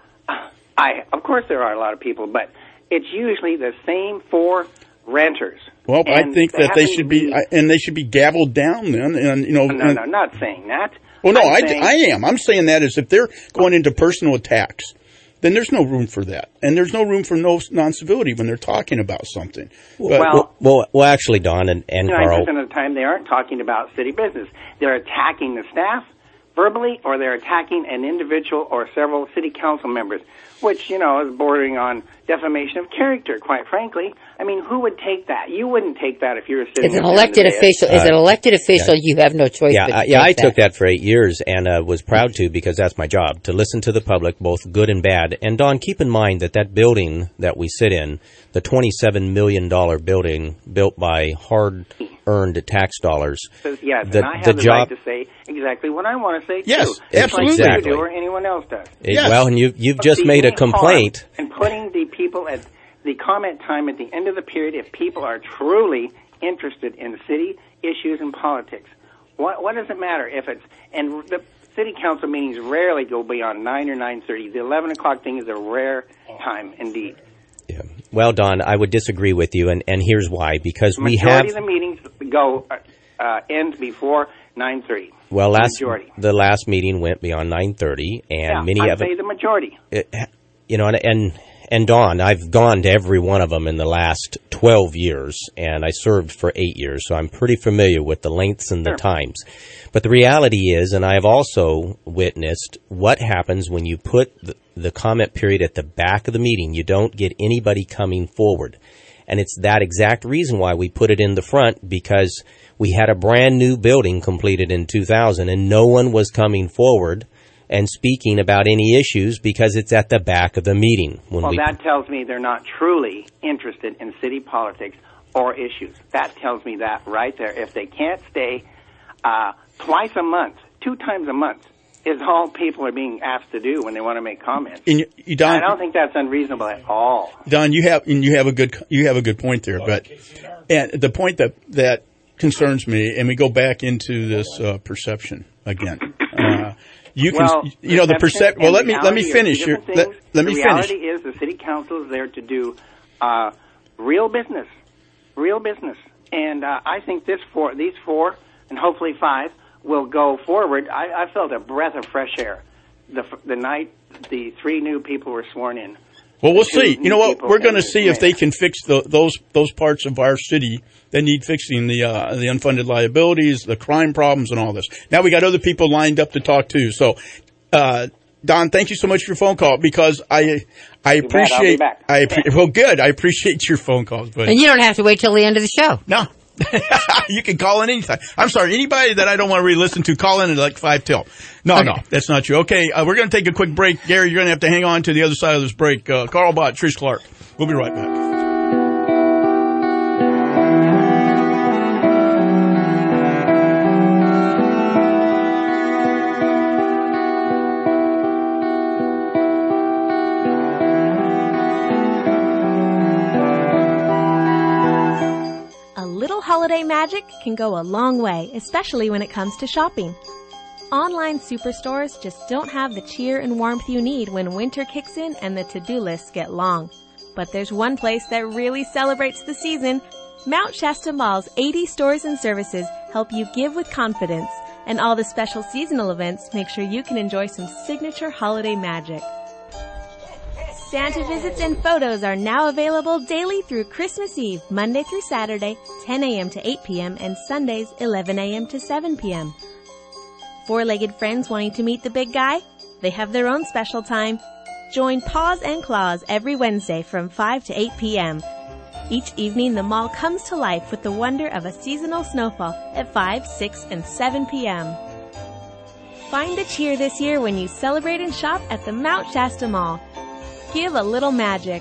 of course there are a lot of people, but it's usually the same 4 ranters. Well, I think that they should be, and they should be gavelled down then. And No, not saying that. Well, no, I am. I'm saying that as if they're going into personal attacks, then there's no room for that. And there's no room for non-civility when they're talking about something. Well, actually, Don and Carl. 90% of the time they aren't talking about city business. They're attacking the staff verbally, or they're attacking an individual or several city council members, which, is bordering on defamation of character, quite frankly. Who would take that? You wouldn't take that if you were sitting as an elected official. As an elected official, you have no choice but to take I took that for 8 years and was proud to, because that's my job, to listen to the public, both good and bad. And, Don, keep in mind that building that we sit in, the $27 million building built by hard-earned tax dollars. Yes, and I have the right to say exactly what I want to say, too. Yes, absolutely. Exactly. You do or anyone else does. Yes. Well, and you've just made a complaint. And putting the people at the comment time at the end of the period, if people are truly interested in city issues and politics, what does it matter if it's... And city council meetings rarely go beyond 9 or 9:30. The 11 o'clock thing is a rare time indeed. Yeah. Well, Don, I would disagree with you, and here's why. Because we have... Majority of the meetings go end before 9:30. Well, the last meeting went beyond 9:30, and many of I'd say the majority. And Don, I've gone to every one of them in the last 12 years, and I served for 8 years, so I'm pretty familiar with the lengths and the times. But the reality is, and I have also witnessed what happens when you put the comment period at the back of the meeting. You don't get anybody coming forward. And it's that exact reason why we put it in the front, because we had a brand new building completed in 2000, and no one was coming forward and speaking about any issues because it's at the back of the meeting. That tells me they're not truly interested in city politics or issues. That tells me that right there. If they can't stay twice a month, 2 times a month, is all people are being asked to do when they want to make comments. Don, I don't think that's unreasonable at all. Don, you have a good point there, but and the point that concerns me, and we go back into this perception again. The perception. Well, let me finish. Let me finish. The reality is the city council is there to do real business, and I think these four, and hopefully 5, will go forward. I felt a breath of fresh air the night the 3 new people were sworn in. Well, we'll see. You know what? We're going to see if they can fix those parts of our city that need fixing, the unfunded liabilities, the crime problems, and all this. Now we got other people lined up to talk to. So, Don, thank you so much for your phone call, because I appreciate. Well, good. I appreciate your phone calls, buddy. And you don't have to wait till the end of the show. No. You can call in anytime. I'm sorry, anybody that I don't want to re-listen to, call in at like 5 till. No, that's not true. Okay, we're going to take a quick break. Gary, you're going to have to hang on to the other side of this break. Carl Bott, Trish Clark. We'll be right back. Holiday magic can go a long way, especially when it comes to shopping. Online superstores just don't have the cheer and warmth you need when winter kicks in and the to-do lists get long. But there's one place that really celebrates the season. Mount Shasta Mall's 80 stores and services help you give with confidence, and all the special seasonal events make sure you can enjoy some signature holiday magic. Santa visits and photos are now available daily through Christmas Eve, Monday through Saturday, 10 a.m. to 8 p.m., and Sundays, 11 a.m. to 7 p.m. Four-legged friends wanting to meet the big guy? They have their own special time. Join Paws and Claws every Wednesday from 5 to 8 p.m. Each evening, the mall comes to life with the wonder of a seasonal snowfall at 5, 6, and 7 p.m. Find the cheer this year when you celebrate and shop at the Mount Shasta Mall. Give a little magic.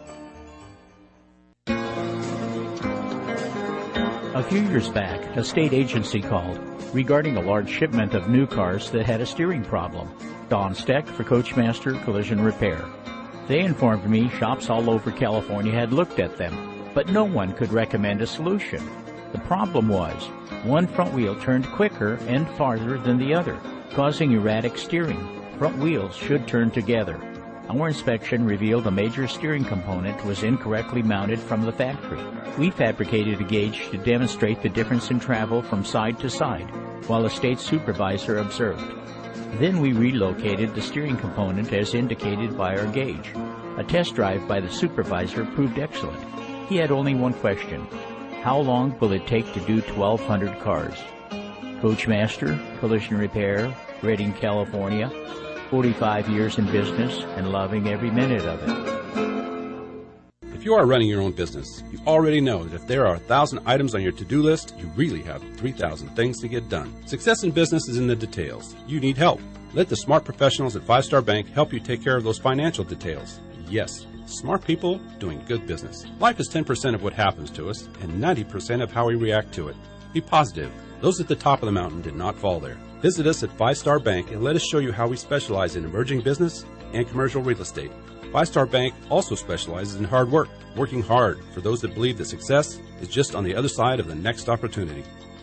A few years back, a state agency called regarding a large shipment of new cars that had a steering problem. Don Steck for Coachmaster Collision Repair. They informed me shops all over California had looked at them, but no one could recommend a solution. The problem was, one front wheel turned quicker and farther than the other, causing erratic steering. Front wheels should turn together. Our inspection revealed a major steering component was incorrectly mounted from the factory. We fabricated a gauge to demonstrate the difference in travel from side to side, while a state supervisor observed. Then we relocated the steering component as indicated by our gauge. A test drive by the supervisor proved excellent. He had only one question: how long will it take to do 1,200 cars? Coachmaster Collision Repair, Redding, California. 45 years in business and loving every minute of it. If you are running your own business, you already know that if there are 1,000 items on your to-do list, you really have 3,000 things to get done. Success in business is in the details. You need help. Let the smart professionals at 5 Star Bank help you take care of those financial details. Yes, smart people doing good business. Life is 10% of what happens to us and 90% of how we react to it. Be positive. Those at the top of the mountain did not fall there. Visit us at 5 Star Bank and let us show you how we specialize in emerging business and commercial real estate. 5 Star Bank also specializes in hard work, working hard for those that believe that success is just on the other side of the next opportunity.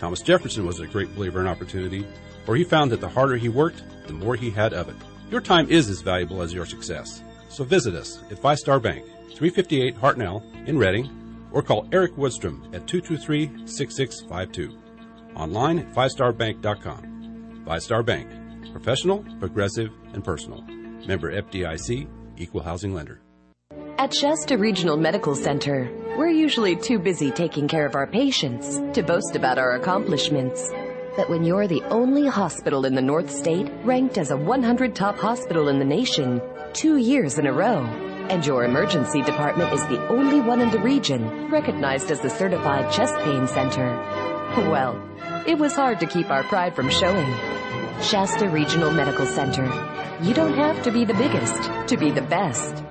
Thomas Jefferson was a great believer in opportunity, for he found that the harder he worked, the more he had of it. Your time is as valuable as your success. So visit us at 5 Star Bank, 358 Hartnell in Reading, or call Eric Woodstrom at 223-6652. Online at 5starbank.com. 5 Star Bank. Professional, progressive, and personal. Member FDIC, Equal Housing Lender. At Shasta Regional Medical Center, we're usually too busy taking care of our patients to boast about our accomplishments. But when you're the only hospital in the North State ranked as a 100 top hospital in the nation 2 years in a row, and your emergency department is the only one in the region recognized as the certified chest pain center, well, it was hard to keep our pride from showing. Shasta Regional Medical Center. You don't have to be the biggest to be the best.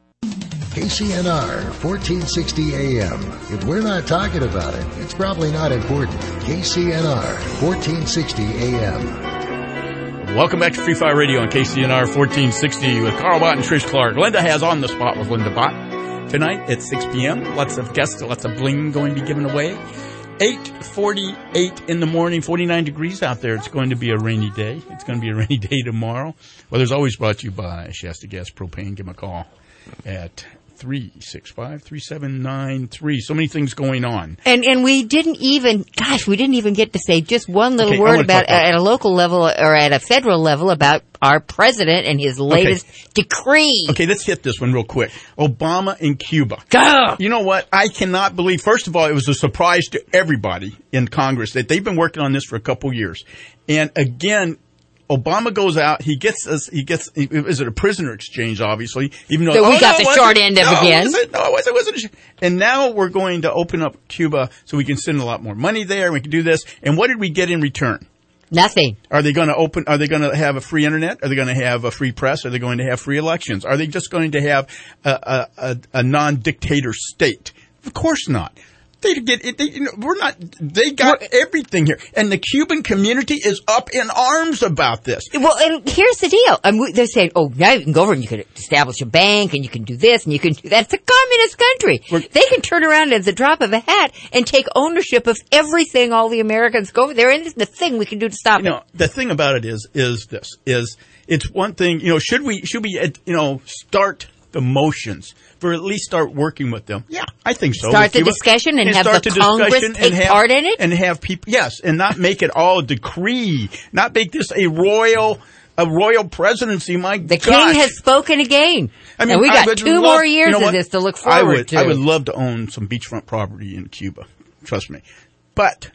KCNR, 1460 AM. If we're not talking about it, it's probably not important. KCNR, 1460 AM. Welcome back to Free Fire Radio on KCNR 1460 with Carl Bott and Trish Clark. Linda has On the Spot with Linda Bott tonight at 6 p.m. Lots of guests, lots of bling going to be given away. 8:48 in the morning, 49 degrees out there. It's going to be a rainy day. It's going to be a rainy day tomorrow. Weather's always brought to you by Shasta Gas Propane. Give them a call at 365-3793. So many things going on. And we didn't even get to say just one little word about at a local level or at a federal level about our president and his latest decree. Okay, let's hit this one real quick. Obama in Cuba. Go! You know what? I cannot believe, first of all, it was a surprise to everybody in Congress that they've been working on this for a couple years. And again, Obama goes out. Is it a prisoner exchange, obviously? Even though so we got the short end of again. It wasn't. And now we're going to open up Cuba so we can send a lot more money there. We can do this. And what did we get in return? Nothing. Are they going to have a free internet? Are they going to have a free press? Are they going to have free elections? Are they just going to have a non-dictator state? Of course not. They got everything here. And the Cuban community is up in arms about this. Well, and here's the deal. They're saying, now you can go over and you can establish a bank and you can do this and you can do that. It's a communist country. They can turn around at the drop of a hat and take ownership of everything all the Americans go over there. And it's the thing we can do to stop it. The thing about it is it's one thing, should we start the motions for at least start working with them? Yeah, I think so. Start the discussion and have the Congress take part in it? And have people, yes, and not make it all a decree, not make this a royal presidency. The king has spoken again. And we got 2 more years of this to look forward to. I would love to own some beachfront property in Cuba. Trust me. But,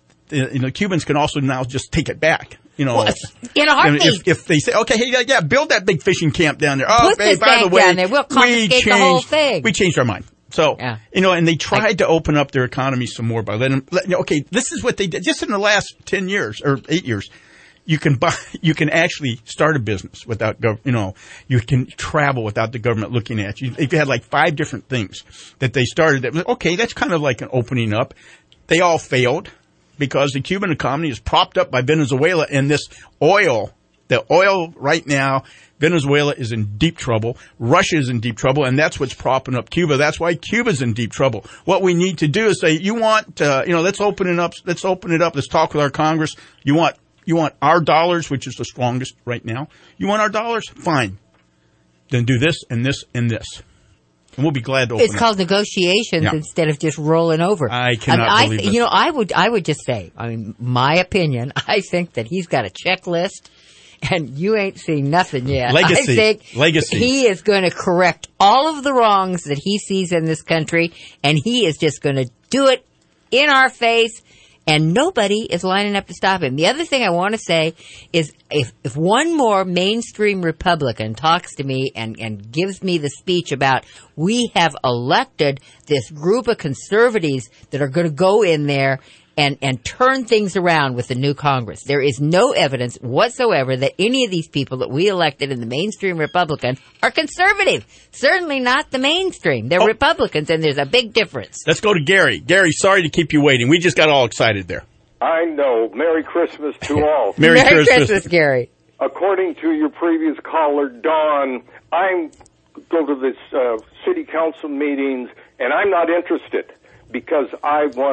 Cubans can also now just take it back. In a heartbeat. If they say, okay, hey, build that big fishing camp down there. Put this by the way, down there. We'll confiscate the whole thing. We changed our mind. So, and they tried to open up their economy some more by this is what they did. Just in the last 10 years or 8 years, you can actually start a business without you can travel without the government looking at you. If you had like 5 different things that they started, that's kind of like an opening up. They all failed. Because the Cuban economy is propped up by Venezuela and this oil. The oil right now, Venezuela is in deep trouble. Russia is in deep trouble, and that's what's propping up Cuba. That's why Cuba's in deep trouble. What we need to do is say, let's open it up. Let's open it up. Let's talk with our Congress. You want our dollars, which is the strongest right now. You want our dollars? Fine. Then do this and this and this. And we'll be glad to open It's called negotiations instead of just rolling over. I cannot believe it. I would just say, my opinion, I think that he's got a checklist and you ain't seen nothing yet. Legacy. I think he is going to correct all of the wrongs that he sees in this country and he is just going to do it in our face. And nobody is lining up to stop him. The other thing I want to say is if one more mainstream Republican talks to me and gives me the speech about we have elected this group of conservatives that are going to go in there and turn things around with the new Congress. There is no evidence whatsoever that any of these people that we elected in the mainstream Republican are conservative. Certainly not the mainstream. They're Republicans, and there's a big difference. Let's go to Gary. Gary, sorry to keep you waiting. We just got all excited there. I know. Merry Christmas to all. Merry Christmas, Gary. According to your previous caller, Don, I go to this city council meetings, and I'm not interested because I want to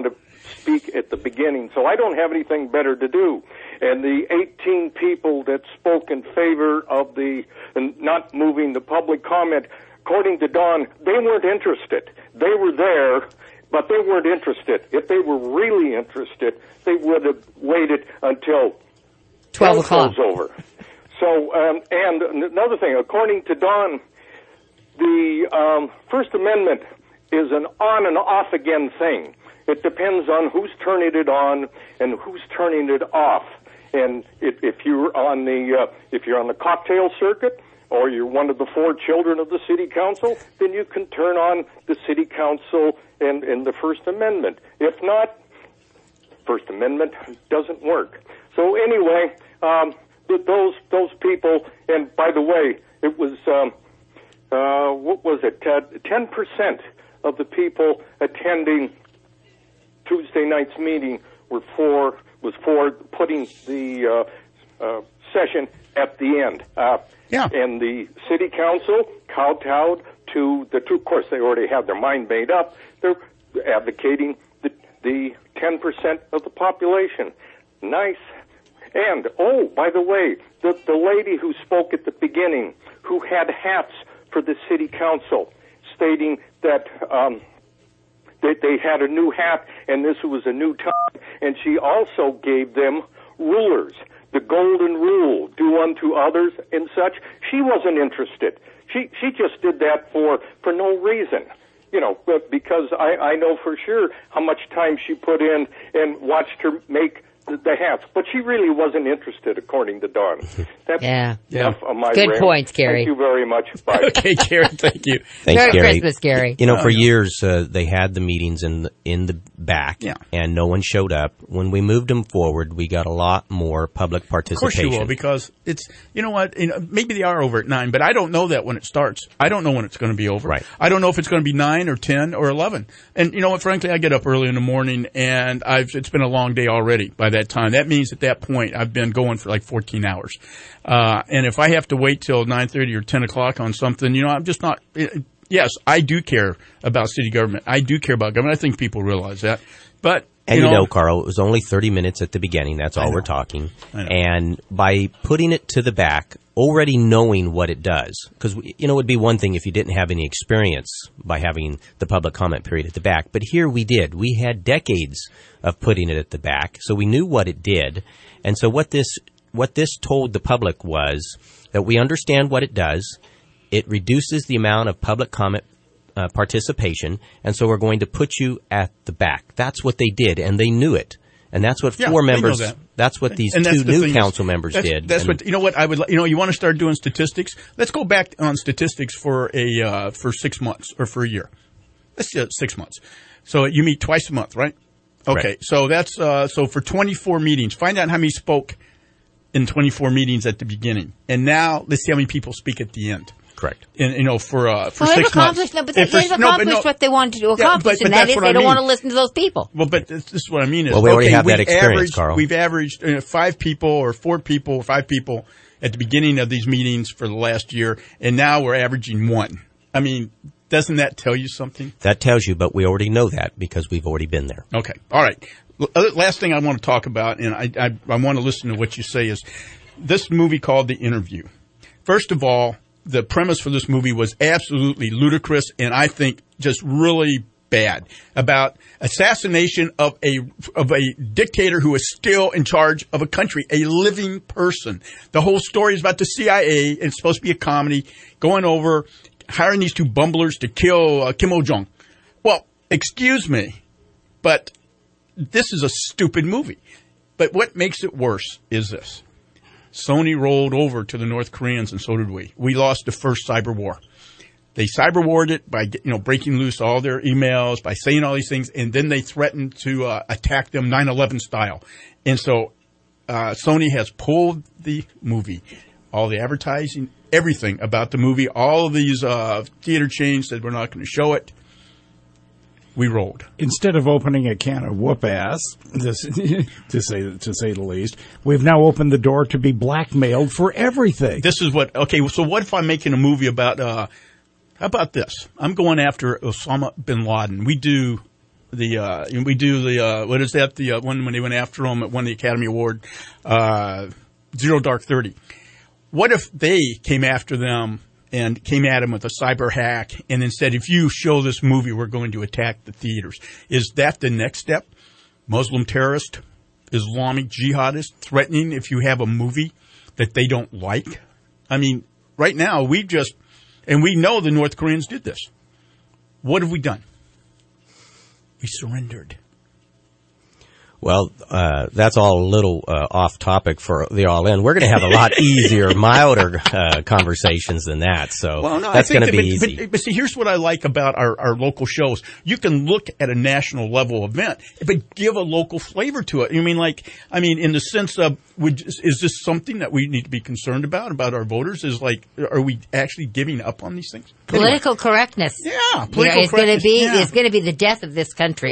speak at the beginning, so I don't have anything better to do. And the 18 people that spoke in favor of the not moving the public comment, according to Don, they weren't interested. They were there, but they weren't interested. If they were really interested, they would have waited until 12 o'clock was over. So, and another thing, according to Don, the First Amendment is an on and off again thing. It depends on who's turning it on and who's turning it off. And if you're on the cocktail circuit, or you're one of the 4 children of the city council, then you can turn on the city council and the First Amendment. If not, First Amendment doesn't work. So anyway, those people, and by the way, it was what was it? 10% of the people attending Tuesday night's meeting was for putting the session at the end. And the city council kowtowed to the two. Of course, they already had their mind made up. They're advocating the 10% of the population. Nice. And, oh, by the way, the lady who spoke at the beginning, who had hats for the city council, stating that they had a new hat and this was a new time, and she also gave them rulers, the golden rule, do unto others and such. She wasn't interested. She just did that for no reason. You know, because I know for sure how much time she put in and watched her make the hats, but she really wasn't interested, according to Dawn. That's enough of my Good rant. points, Gary. Thank you very much. Bye. Okay, Gary, thank you. Thanks, Merry Gary. Christmas, Gary. You know, for years they had the meetings in the back, Yeah. and no one showed up. When we moved them forward, we got a lot more public participation. Of course you will, because it's, you know what, maybe they are over at 9, but I don't know that when it starts. I don't know when it's going to be over. Right. I don't know if it's going to be 9 or 10 or 11. And you know what, frankly, I get up early in the morning, and it's been a long day already by that time. That means at that point I've been going for like 14 hours. And if I have to wait till 9:30 or 10 o'clock on something, you know, I'm just not. Yes, I do care about city government. I do care about government. I think people realize that. But And you know, Carl, it was only 30 minutes at the beginning. That's all we're talking. And by putting it to the back, already knowing what it does, because, you know, it would be one thing if you didn't have any experience by having the public comment period at the back. But here we did. We had decades of putting it at the back, so we knew what it did. And so what this told the public was that we understand what it does. It reduces the amount of public comment participation, and so we're going to put you at the back. That's what they did, and they knew it. And that's what four members, that's what these two new council members did. That's what, you know what, I would, you know, you want to start doing statistics? Let's go back on statistics for 6 months or for a year. Let's do 6 months. So you meet twice a month, right? Okay. Right. So that's, so for 24 meetings, find out how many spoke in 24 meetings at the beginning. And now let's see how many people speak at the end. Correct. And, you know, for 6 months. No, but they've accomplished what they wanted to accomplish, and that is they don't want to listen to those people. Well, but this is what I mean. Is, well, we already have that experience, Carl. We've averaged 5 people or 4 people or 5 people at the beginning of these meetings for the last year, and now we're averaging 1. I mean, doesn't that tell you something? That tells you, but we already know that because we've already been there. Okay. All right. Last thing I want to talk about, and I want to listen to what you say, is this movie called The Interview. First of all, the premise for this movie was absolutely ludicrous and I think just really bad, about assassination of a dictator who is still in charge of a country, a living person. The whole story is about the CIA, and it's supposed to be a comedy, going over, hiring these 2 bumblers to kill Kim Il-jung. Well, excuse me, but this is a stupid movie. But what makes it worse is this. Sony rolled over to the North Koreans, and so did we. We lost the first cyber war. They cyber warred it by, you know, breaking loose all their emails, by saying all these things, and then they threatened to attack them 9/11 style. And so Sony has pulled the movie, all the advertising, everything about the movie. All of these theater chains said we're not going to show it. We rolled. Instead of opening a can of whoop ass, to say the least, we've now opened the door to be blackmailed for everything. This is what. Okay, so what if I'm making a movie about? How about this? I'm going after Osama bin Laden. We do and we do the what is that? The one when they went after him at won the Academy Award, Zero Dark 30. What if they came after them and came at him with a cyber hack, and instead, if you show this movie, we're going to attack the theaters? Is that the next step? Muslim terrorist, Islamic jihadist threatening if you have a movie that they don't like? I mean, right now, we know the North Koreans did this. What have we done? We surrendered. Well, that's all a little off topic for the All In. We're going to have a lot easier, milder conversations than that. So that's going to be easy. But see, here's what I like about our local shows. You can look at a national level event, but give a local flavor to it. I mean, in the sense of, is this something that we need to be concerned about our voters? Are we actually giving up on these things? Political correctness. Yeah, political correctness. It's going to be the death of this country.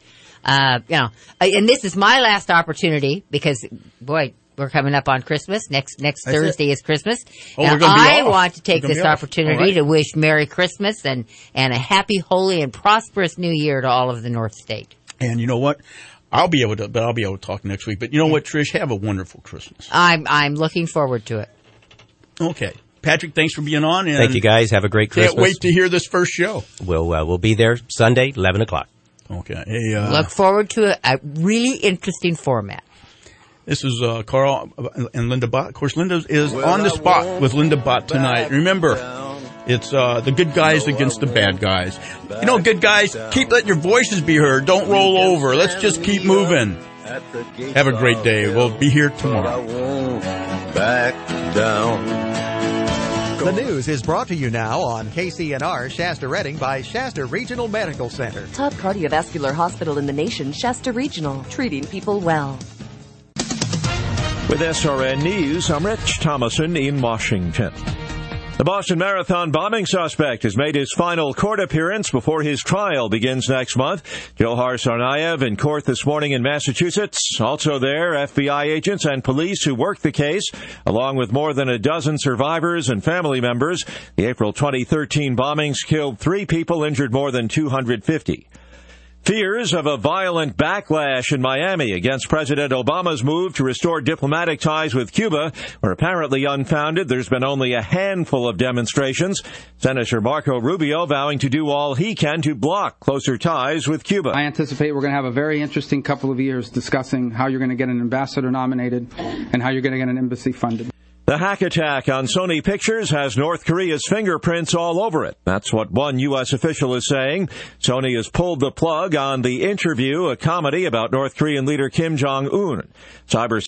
And this is my last opportunity because, boy, we're coming up on Christmas. Next Thursday is Christmas. And I want to take this opportunity to wish Merry Christmas and a happy, holy, and prosperous New Year to all of the North State. And you know what? I'll be able to talk next week. But you know what, Trish? Have a wonderful Christmas. I'm looking forward to it. Okay. Patrick, thanks for being on. And thank you, guys. Have a great Christmas. Can't wait to hear this first show. We'll be there Sunday, 11 o'clock. Okay. Hey, look forward to a really interesting format. This is Carl and Linda Bott. Of course, Linda is on the spot with Linda Bott tonight. Remember, it's the good guys against the bad guys. Good guys, keep letting your voices be heard. Don't roll over. Let's just keep moving. Have a great day. We'll be here tomorrow. Back down. The news is brought to you now on KCNR Shasta Redding by Shasta Regional Medical Center. Top cardiovascular hospital in the nation, Shasta Regional, treating people well. With SRN News, I'm Rich Thomason in Washington. The Boston Marathon bombing suspect has made his final court appearance before his trial begins next month. Johar Tsarnaev in court this morning in Massachusetts. Also there, FBI agents and police who worked the case, along with more than a dozen survivors and family members. The April 2013 bombings killed 3 people, injured more than 250. Fears of a violent backlash in Miami against President Obama's move to restore diplomatic ties with Cuba are apparently unfounded. There's been only a handful of demonstrations. Senator Marco Rubio vowing to do all he can to block closer ties with Cuba. I anticipate we're going to have a very interesting couple of years discussing how you're going to get an ambassador nominated and how you're going to get an embassy funded. The hack attack on Sony Pictures has North Korea's fingerprints all over it. That's what one U.S. official is saying. Sony has pulled the plug on The Interview, a comedy about North Korean leader Kim Jong-un. Cyber